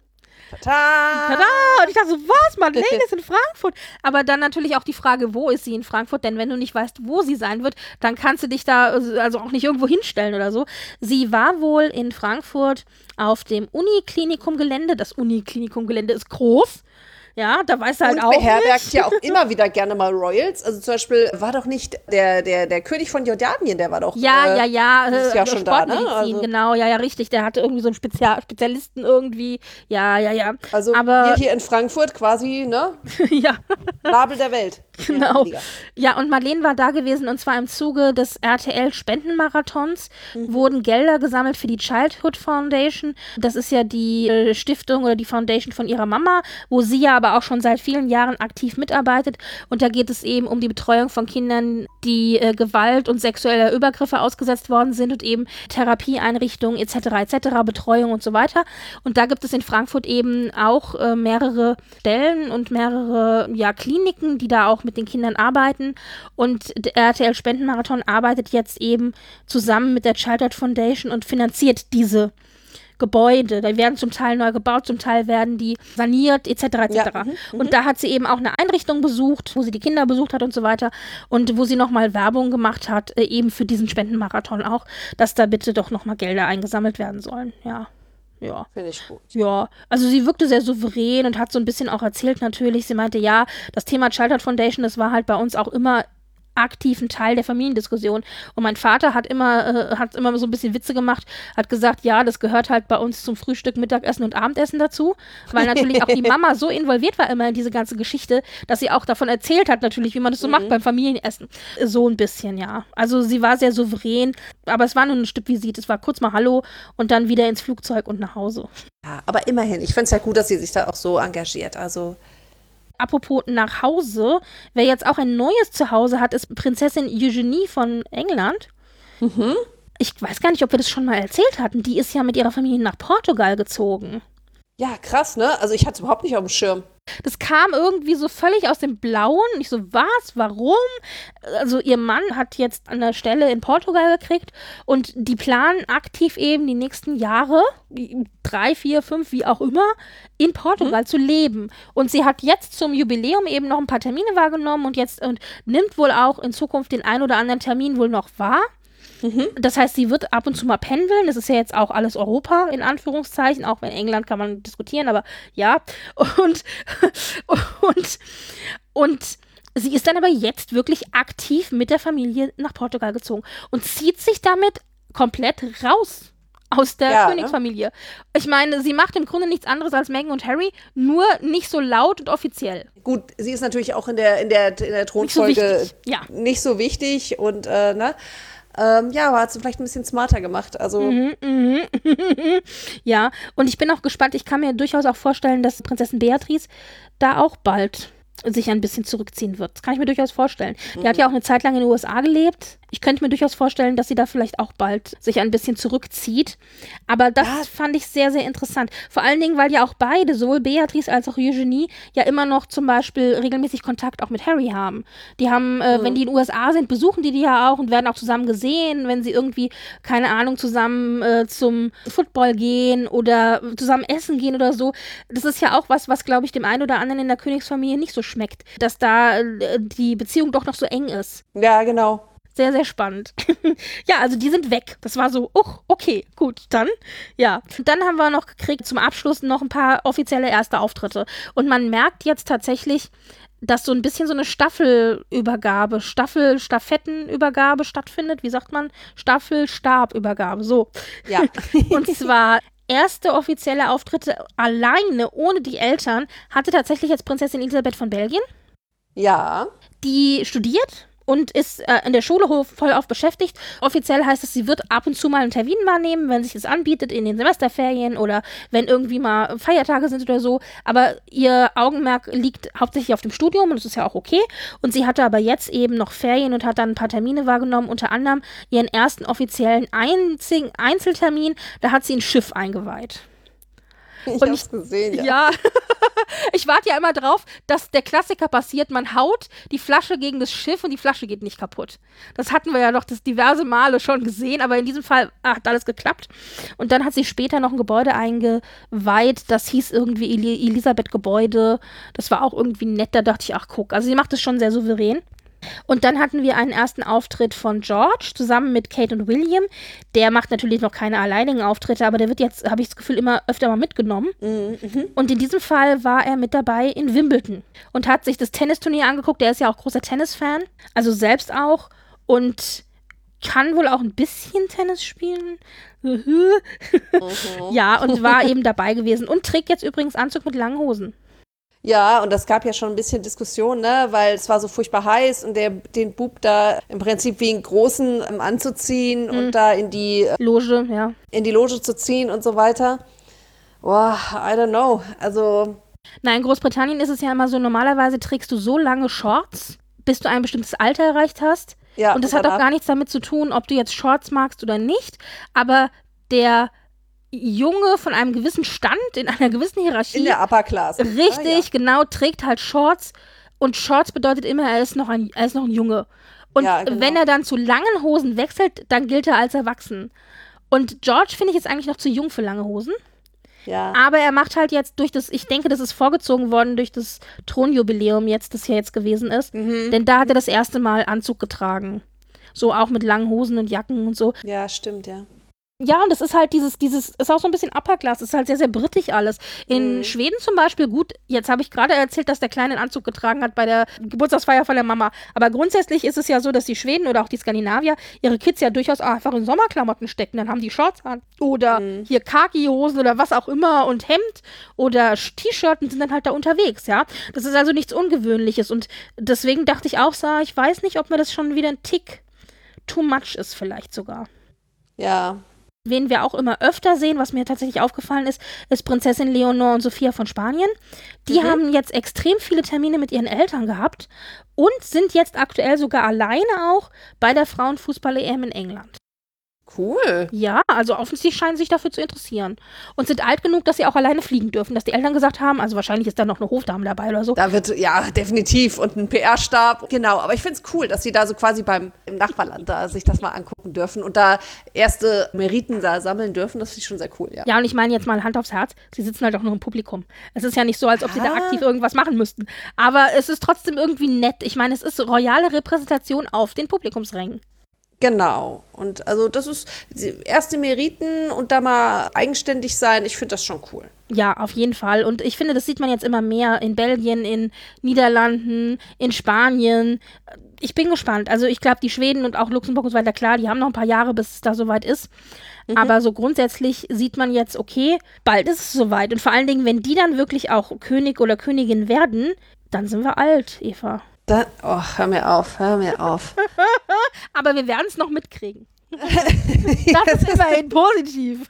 Tada! Tada! Und ich dachte so, was? Madeleine ist in Frankfurt. Aber dann natürlich auch die Frage, wo ist sie in Frankfurt? Denn wenn du nicht weißt, wo sie sein wird, dann kannst du dich da also auch nicht irgendwo hinstellen oder so. Sie war wohl in Frankfurt auf dem Uniklinikum-Gelände. Das Uniklinikum-Gelände ist groß. Ja, da weißt du halt Und auch beherbergt nicht. ja auch immer wieder gerne mal Royals. Also zum Beispiel war doch nicht der, der, der König von Jordanien, der war doch Ja, äh, ja, ja, dieses äh, Jahr schon da, ne? Sportmedizin, Also- genau, ja, ja, richtig. Der hatte irgendwie so einen Spezia- Spezialisten irgendwie. Ja, ja, ja. Also Aber wir hier in Frankfurt quasi, ne? ja. Nabel der Welt. Genau. Ja, Ja, und Madeleine war da gewesen und zwar im Zuge des R T L-Spendenmarathons Mhm. wurden Gelder gesammelt für die Childhood Foundation. Das ist ja die äh, Stiftung oder die Foundation von ihrer Mama, wo sie ja aber auch schon seit vielen Jahren aktiv mitarbeitet. Und da geht es eben um die Betreuung von Kindern, die äh, Gewalt und sexueller Übergriffe ausgesetzt worden sind und eben Therapieeinrichtungen et cetera et cetera, Betreuung und so weiter. Und da gibt es in Frankfurt eben auch äh, mehrere Stellen und mehrere ja, Kliniken, die da auch mit den Kindern arbeiten. Und der R T L-Spendenmarathon arbeitet jetzt eben zusammen mit der Childhood Foundation und finanziert diese Gebäude. Die werden zum Teil neu gebaut, zum Teil werden die saniert, et cetera et cetera. Ja, mhm, und da hat sie eben auch eine Einrichtung besucht, wo sie die Kinder besucht hat und so weiter und wo sie nochmal Werbung gemacht hat, äh, eben für diesen Spendenmarathon auch, dass da bitte doch nochmal Gelder eingesammelt werden sollen. Ja, ja. Finde ich gut. Ja, also sie wirkte sehr souverän und hat so ein bisschen auch erzählt natürlich. Sie meinte, ja, das Thema Childhood Foundation, das war halt bei uns auch immer aktiv ein Teil der Familiendiskussion. Und mein Vater hat immer, äh, hat immer so ein bisschen Witze gemacht, hat gesagt, ja, das gehört halt bei uns zum Frühstück, Mittagessen und Abendessen dazu, weil natürlich auch die Mama so involviert war immer in diese ganze Geschichte, dass sie auch davon erzählt hat natürlich, wie man das so mhm. macht beim Familienessen. So ein bisschen, ja. Also sie war sehr souverän, aber es war nur ein Stück Visite. Es war kurz mal Hallo und dann wieder ins Flugzeug und nach Hause. Ja, aber immerhin, ich finde es ja gut, dass sie sich da auch so engagiert. Also Apropos nach Hause, wer jetzt auch ein neues Zuhause hat, ist Prinzessin Eugenie von England. Mhm. Ich weiß gar nicht, ob wir das schon mal erzählt hatten. Die ist ja mit ihrer Familie nach Portugal gezogen. ja, krass, ne? Also ich hatte es überhaupt nicht auf dem Schirm. Das kam irgendwie so völlig aus dem Blauen. Ich so, was? Warum? Also ihr Mann hat jetzt an der Stelle in Portugal gekriegt und die planen aktiv eben die nächsten Jahre, drei, vier, fünf, wie auch immer, in Portugal mhm. zu leben. Und sie hat jetzt zum Jubiläum eben noch ein paar Termine wahrgenommen und jetzt und nimmt wohl auch in Zukunft den ein oder anderen Termin wohl noch wahr. Mhm. Das heißt, sie wird ab und zu mal pendeln. Das ist ja jetzt auch alles Europa, in Anführungszeichen. Auch wenn England kann man diskutieren, aber ja. Und, und, und sie ist dann aber jetzt wirklich aktiv mit der Familie nach Portugal gezogen und zieht sich damit komplett raus aus der ja, Königsfamilie. Ne? Ich meine, sie macht im Grunde nichts anderes als Meghan und Harry, nur nicht so laut und offiziell. Gut, sie ist natürlich auch in der, in der, in der Thronfolge nicht so wichtig, ja. nicht so wichtig und äh, ne? Ähm, ja, aber hat sie vielleicht ein bisschen smarter gemacht. Also mhm, mhm. Ja, und ich bin auch gespannt. Ich kann mir durchaus auch vorstellen, dass Prinzessin Beatrice da auch bald sich ein bisschen zurückziehen wird. Das kann ich mir durchaus vorstellen. Die mhm. hat ja auch eine Zeit lang in den U S A gelebt. Ich könnte mir durchaus vorstellen, dass sie da vielleicht auch bald sich ein bisschen zurückzieht. Aber das ja. fand ich sehr, sehr interessant. Vor allen Dingen, weil ja auch beide, sowohl Beatrice als auch Eugenie, ja immer noch zum Beispiel regelmäßig Kontakt auch mit Harry haben. Die haben, äh, mhm. wenn die in den U S A sind, besuchen die die ja auch und werden auch zusammen gesehen, wenn sie irgendwie, keine Ahnung, zusammen äh, zum Football gehen oder zusammen essen gehen oder so. Das ist ja auch was, was, glaube ich, dem einen oder anderen in der Königsfamilie nicht so schmeckt, dass da äh, die Beziehung doch noch so eng ist. Ja, genau. Sehr, sehr spannend. Ja, also die sind weg. Das war so, oh, okay, gut, dann, ja. Dann haben wir noch gekriegt zum Abschluss noch ein paar offizielle erste Auftritte. Und man merkt jetzt tatsächlich, dass so ein bisschen so eine Staffelübergabe, Staffel-Stafettenübergabe stattfindet. Wie sagt man? Staffel-Stabübergabe, so. Ja. Und zwar erste offizielle Auftritte alleine, ohne die Eltern, hatte tatsächlich jetzt Prinzessin Elisabeth von Belgien. Ja. Die studiert und ist äh, in der Schule voll auf beschäftigt. Offiziell heißt es, sie wird ab und zu mal einen Termin wahrnehmen, wenn sich es anbietet in den Semesterferien oder wenn irgendwie mal Feiertage sind oder so. Aber ihr Augenmerk liegt hauptsächlich auf dem Studium und das ist ja auch okay. Und sie hatte aber jetzt eben noch Ferien und hat dann ein paar Termine wahrgenommen, unter anderem ihren ersten offiziellen einzigen Einzeltermin. Da hat sie ein Schiff eingeweiht. Ich und hab's gesehen, ja. Ja, ich warte ja immer drauf, dass der Klassiker passiert, man haut die Flasche gegen das Schiff und die Flasche geht nicht kaputt. Das hatten wir ja doch das diverse Male schon gesehen, aber in diesem Fall ach, hat alles geklappt. Und dann hat sie später noch ein Gebäude eingeweiht, das hieß irgendwie El- Elisabeth-Gebäude. Das war auch irgendwie nett, da dachte ich, ach guck, also sie macht das schon sehr souverän. Und dann hatten wir einen ersten Auftritt von George zusammen mit Kate und William. Der macht natürlich noch keine alleinigen Auftritte, aber der wird jetzt, habe ich das Gefühl, immer öfter mal mitgenommen. Mhm. Und in diesem Fall war er mit dabei in Wimbledon und hat sich das Tennisturnier angeguckt. Der ist ja auch großer Tennisfan, also selbst auch. Und kann wohl auch ein bisschen Tennis spielen. Mhm. Ja, und war eben dabei gewesen. Und trägt jetzt übrigens Anzug mit langen Hosen. Ja, und das gab ja schon ein bisschen Diskussion, ne, weil es war so furchtbar heiß und der, den Bub da im Prinzip wie einen Großen ähm, anzuziehen mhm. und da in die Loge, ja. in die Loge zu ziehen und so weiter. Boah, I don't know. Also. Na, in Großbritannien ist es ja immer so, normalerweise trägst du so lange Shorts, bis du ein bestimmtes Alter erreicht hast. Ja, und das hat auch gar nichts damit zu tun, ob du jetzt Shorts magst oder nicht, aber der Junge von einem gewissen Stand, in einer gewissen Hierarchie. In der Upper Class. Richtig, ah, ja. genau, trägt halt Shorts. Und Shorts bedeutet immer, er ist noch ein, er ist noch ein Junge. Und ja, genau. wenn er dann zu langen Hosen wechselt, dann gilt er als erwachsen. Und George finde ich jetzt eigentlich noch zu jung für lange Hosen. Ja. Aber er macht halt jetzt durch das, ich denke, das ist vorgezogen worden durch das Thronjubiläum jetzt, das hier jetzt gewesen ist. Mhm. Denn da hat er das erste Mal Anzug getragen. So auch mit langen Hosen und Jacken und so. Ja, stimmt, ja. Ja, und das ist halt dieses, dieses, ist auch so ein bisschen Upper Class, ist halt sehr, sehr britisch alles. In mhm. Schweden zum Beispiel, gut, jetzt habe ich gerade erzählt, dass der Kleine einen Anzug getragen hat bei der Geburtstagsfeier von der Mama. Aber grundsätzlich ist es ja so, dass die Schweden oder auch die Skandinavier ihre Kids ja durchaus einfach in Sommerklamotten stecken. Dann haben die Shorts an oder mhm. hier Khaki-Hosen oder was auch immer und Hemd oder T-Shirt und sind dann halt da unterwegs, ja. Das ist also nichts Ungewöhnliches und deswegen dachte ich auch so, ich weiß nicht, ob mir das schon wieder ein Tick too much ist vielleicht sogar. Ja. Wen wir auch immer öfter sehen, was mir tatsächlich aufgefallen ist, ist Prinzessin Leonor und Sophia von Spanien. Die mhm. haben jetzt extrem viele Termine mit ihren Eltern gehabt und sind jetzt aktuell sogar alleine auch bei der Frauenfußball-E M in England. Cool. Ja, also offensichtlich scheinen sie sich dafür zu interessieren. Und sind alt genug, dass sie auch alleine fliegen dürfen. Dass die Eltern gesagt haben, also wahrscheinlich ist da noch eine Hofdame dabei oder so. Da wird, ja, definitiv. Und ein P R-Stab. Genau, aber ich finde es cool, dass sie da so quasi beim im Nachbarland da sich das mal angucken dürfen und da erste Meriten da sammeln dürfen. Das finde ich schon sehr cool, ja. Ja, und ich meine jetzt mal Hand aufs Herz, sie sitzen halt auch noch im Publikum. Es ist ja nicht so, als ob ah. sie da aktiv irgendwas machen müssten. Aber es ist trotzdem irgendwie nett. Ich meine, es ist royale Repräsentation auf den Publikumsrängen. Genau. Und also das ist erste Meriten und da mal eigenständig sein, ich finde das schon cool. Ja, auf jeden Fall. Und ich finde, das sieht man jetzt immer mehr in Belgien, in Niederlanden, in Spanien. Ich bin gespannt. Also ich glaube, die Schweden und auch Luxemburg und so weiter, klar, die haben noch ein paar Jahre, bis es da soweit ist. Mhm. Aber so grundsätzlich sieht man jetzt, okay, bald ist es soweit. Und vor allen Dingen, wenn die dann wirklich auch König oder Königin werden, dann sind wir alt, Eva. Dann, oh, hör mir auf, hör mir auf. Aber wir werden es noch mitkriegen. Das ist immerhin positiv.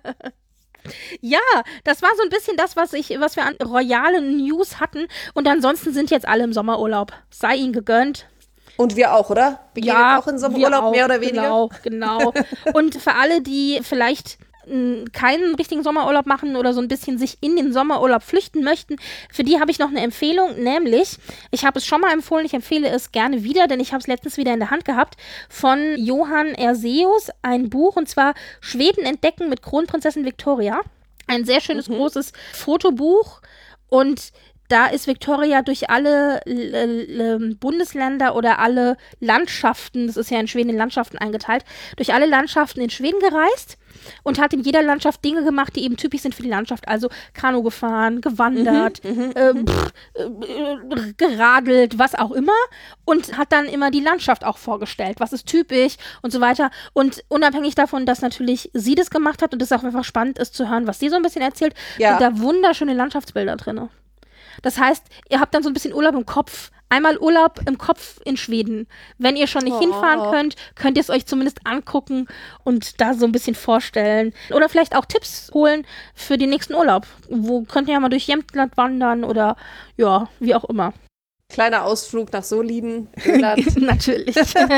Ja, das war so ein bisschen das, was ich, was wir an royalen News hatten. Und ansonsten sind jetzt alle im Sommerurlaub. Sei ihnen gegönnt. Und wir auch, oder? Wir ja, gehen auch in Sommerurlaub, auch, mehr oder weniger. Genau, genau. Und für alle, die vielleicht keinen richtigen Sommerurlaub machen oder so ein bisschen sich in den Sommerurlaub flüchten möchten, für die habe ich noch eine Empfehlung, nämlich, ich habe es schon mal empfohlen, ich empfehle es gerne wieder, denn ich habe es letztens wieder in der Hand gehabt, von Johann Erseus, ein Buch, und zwar Schweden entdecken mit Kronprinzessin Victoria. Ein sehr schönes, mhm. großes Fotobuch, und da ist Victoria durch alle äh, Bundesländer oder alle Landschaften, das ist ja in Schweden in Landschaften eingeteilt, durch alle Landschaften in Schweden gereist und hat in jeder Landschaft Dinge gemacht, die eben typisch sind für die Landschaft. Also Kanu gefahren, gewandert, mhm, äh, pff, äh, geradelt, was auch immer. Und hat dann immer die Landschaft auch vorgestellt. Was ist typisch und so weiter. Und unabhängig davon, dass natürlich sie das gemacht hat und es auch einfach spannend ist zu hören, was sie so ein bisschen erzählt, ja. sind da wunderschöne Landschaftsbilder drin. Das heißt, ihr habt dann so ein bisschen Urlaub im Kopf. Einmal Urlaub im Kopf in Schweden. Wenn ihr schon nicht oh. hinfahren könnt, könnt ihr es euch zumindest angucken und da so ein bisschen vorstellen. Oder vielleicht auch Tipps holen für den nächsten Urlaub. Wo könnt ihr ja mal durch Jämtland wandern oder ja, wie auch immer. Kleiner Ausflug nach Soliden, Irland. Natürlich.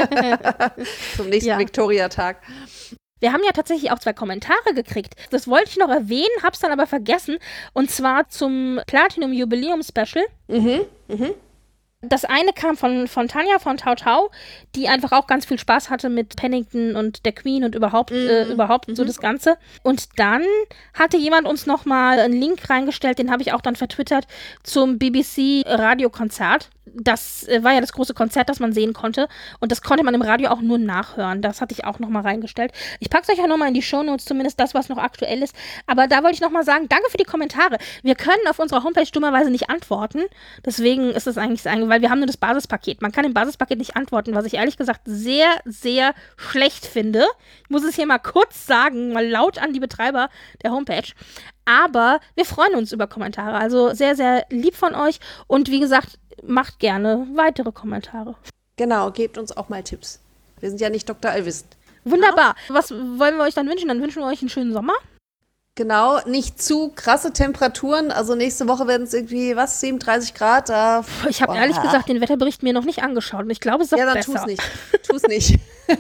Zum nächsten ja. Viktoriatag. Wir haben ja tatsächlich auch zwei Kommentare gekriegt. Das wollte ich noch erwähnen, hab's dann aber vergessen. Und zwar zum Platinum-Jubiläum-Special. Mhm, mhm. Das eine kam von, von Tanja von Tau Tau, die einfach auch ganz viel Spaß hatte mit Pennington und der Queen und überhaupt, mhm. äh, überhaupt mhm. so das Ganze. Und dann hatte jemand uns nochmal einen Link reingestellt, den habe ich auch dann vertwittert, zum B B C-Radiokonzert. Das äh, war ja das große Konzert, das man sehen konnte. Und das konnte man im Radio auch nur nachhören. Das hatte ich auch nochmal reingestellt. Ich packe es euch auch nochmal in die Shownotes, zumindest das, was noch aktuell ist. Aber da wollte ich nochmal sagen, danke für die Kommentare. Wir können auf unserer Homepage dummerweise nicht antworten. Deswegen ist es eigentlich so, weil wir haben nur das Basispaket. Man kann im Basispaket nicht antworten, was ich ehrlich gesagt sehr, sehr schlecht finde. Ich muss es hier mal kurz sagen, mal laut an die Betreiber der Homepage. Aber wir freuen uns über Kommentare. Also sehr, sehr lieb von euch. Und wie gesagt, macht gerne weitere Kommentare. Genau, gebt uns auch mal Tipps. Wir sind ja nicht Doktor Allwissend. Wunderbar. Ja. Was wollen wir euch dann wünschen? Dann wünschen wir euch einen schönen Sommer. Genau, nicht zu krasse Temperaturen. Also nächste Woche werden es irgendwie, was, siebenunddreißig Grad? Da, ich habe ehrlich gesagt den Wetterbericht mir noch nicht angeschaut. Und ich glaube, es ist auch besser. Ja, dann tu's nicht. Tu's nicht.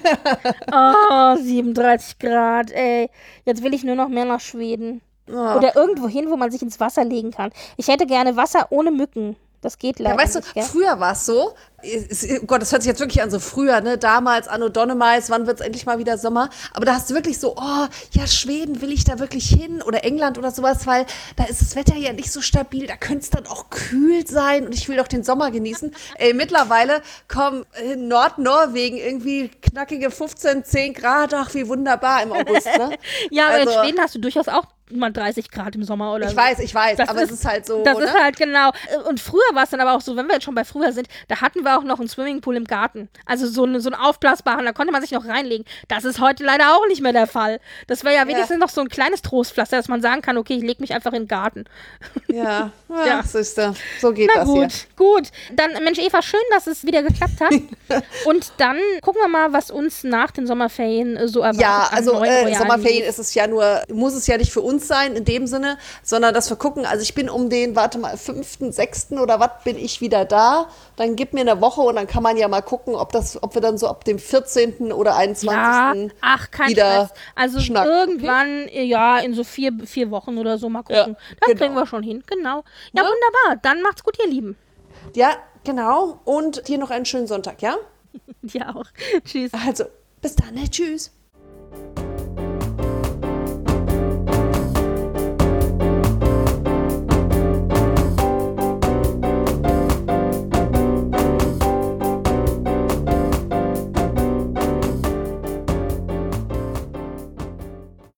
Oh, siebenunddreißig Grad, ey. Jetzt will ich nur noch mehr nach Schweden. Oh. Oder irgendwo hin, wo man sich ins Wasser legen kann. Ich hätte gerne Wasser ohne Mücken. Das geht leider ja, weißt nicht, du, gell? Früher war es so, ist, oh Gott, das hört sich jetzt wirklich an so früher, ne, damals, Anno Donnemals, wann wird es endlich mal wieder Sommer, aber da hast du wirklich so, oh, ja, Schweden, will ich da wirklich hin oder England oder sowas, weil da ist das Wetter ja nicht so stabil, da könnte es dann auch kühl sein und ich will doch den Sommer genießen. Ey, mittlerweile kommen in Nordnorwegen irgendwie knackige fünfzehn, zehn Grad, ach, wie wunderbar im August, ne? Ja, aber also, in Schweden hast du durchaus auch mal dreißig Grad im Sommer oder ich so. Ich weiß, ich weiß, das aber ist, es ist halt so, Das oder? ist halt genau. Und früher war es dann aber auch so, wenn wir jetzt schon bei früher sind, da hatten wir auch noch einen Swimmingpool im Garten. Also so, eine, so einen aufblasbaren, da konnte man sich noch reinlegen. Das ist heute leider auch nicht mehr der Fall. Das wäre ja wenigstens ja. noch so ein kleines Trostpflaster, dass man sagen kann, okay, ich lege mich einfach in den Garten. Ja, ja, ja. Siehste, so geht Na das gut, hier. gut. Dann, Mensch Eva, schön, dass es wieder geklappt hat. Und dann gucken wir mal, was uns nach den Sommerferien äh, so erwartet. Ja, also äh, Sommerferien News. ist es ja nur, muss es ja nicht für uns sein, in dem Sinne, sondern dass wir gucken, also ich bin um den, warte mal, fünften, sechsten oder was bin ich wieder da, dann gib mir eine Woche und dann kann man ja mal gucken, ob das, ob wir dann so ab dem vierzehnten oder einundzwanzigsten Ja, ach, kein wieder Stress. Also schnacken. Irgendwann, okay? ja, in so vier, vier Wochen oder so mal gucken. Ja, das genau. kriegen wir schon hin, genau. Ja, ja, wunderbar. Dann macht's gut, ihr Lieben. Ja, genau. Und dir noch einen schönen Sonntag, ja? Dir auch. Tschüss. Also, bis dann, ne? Tschüss.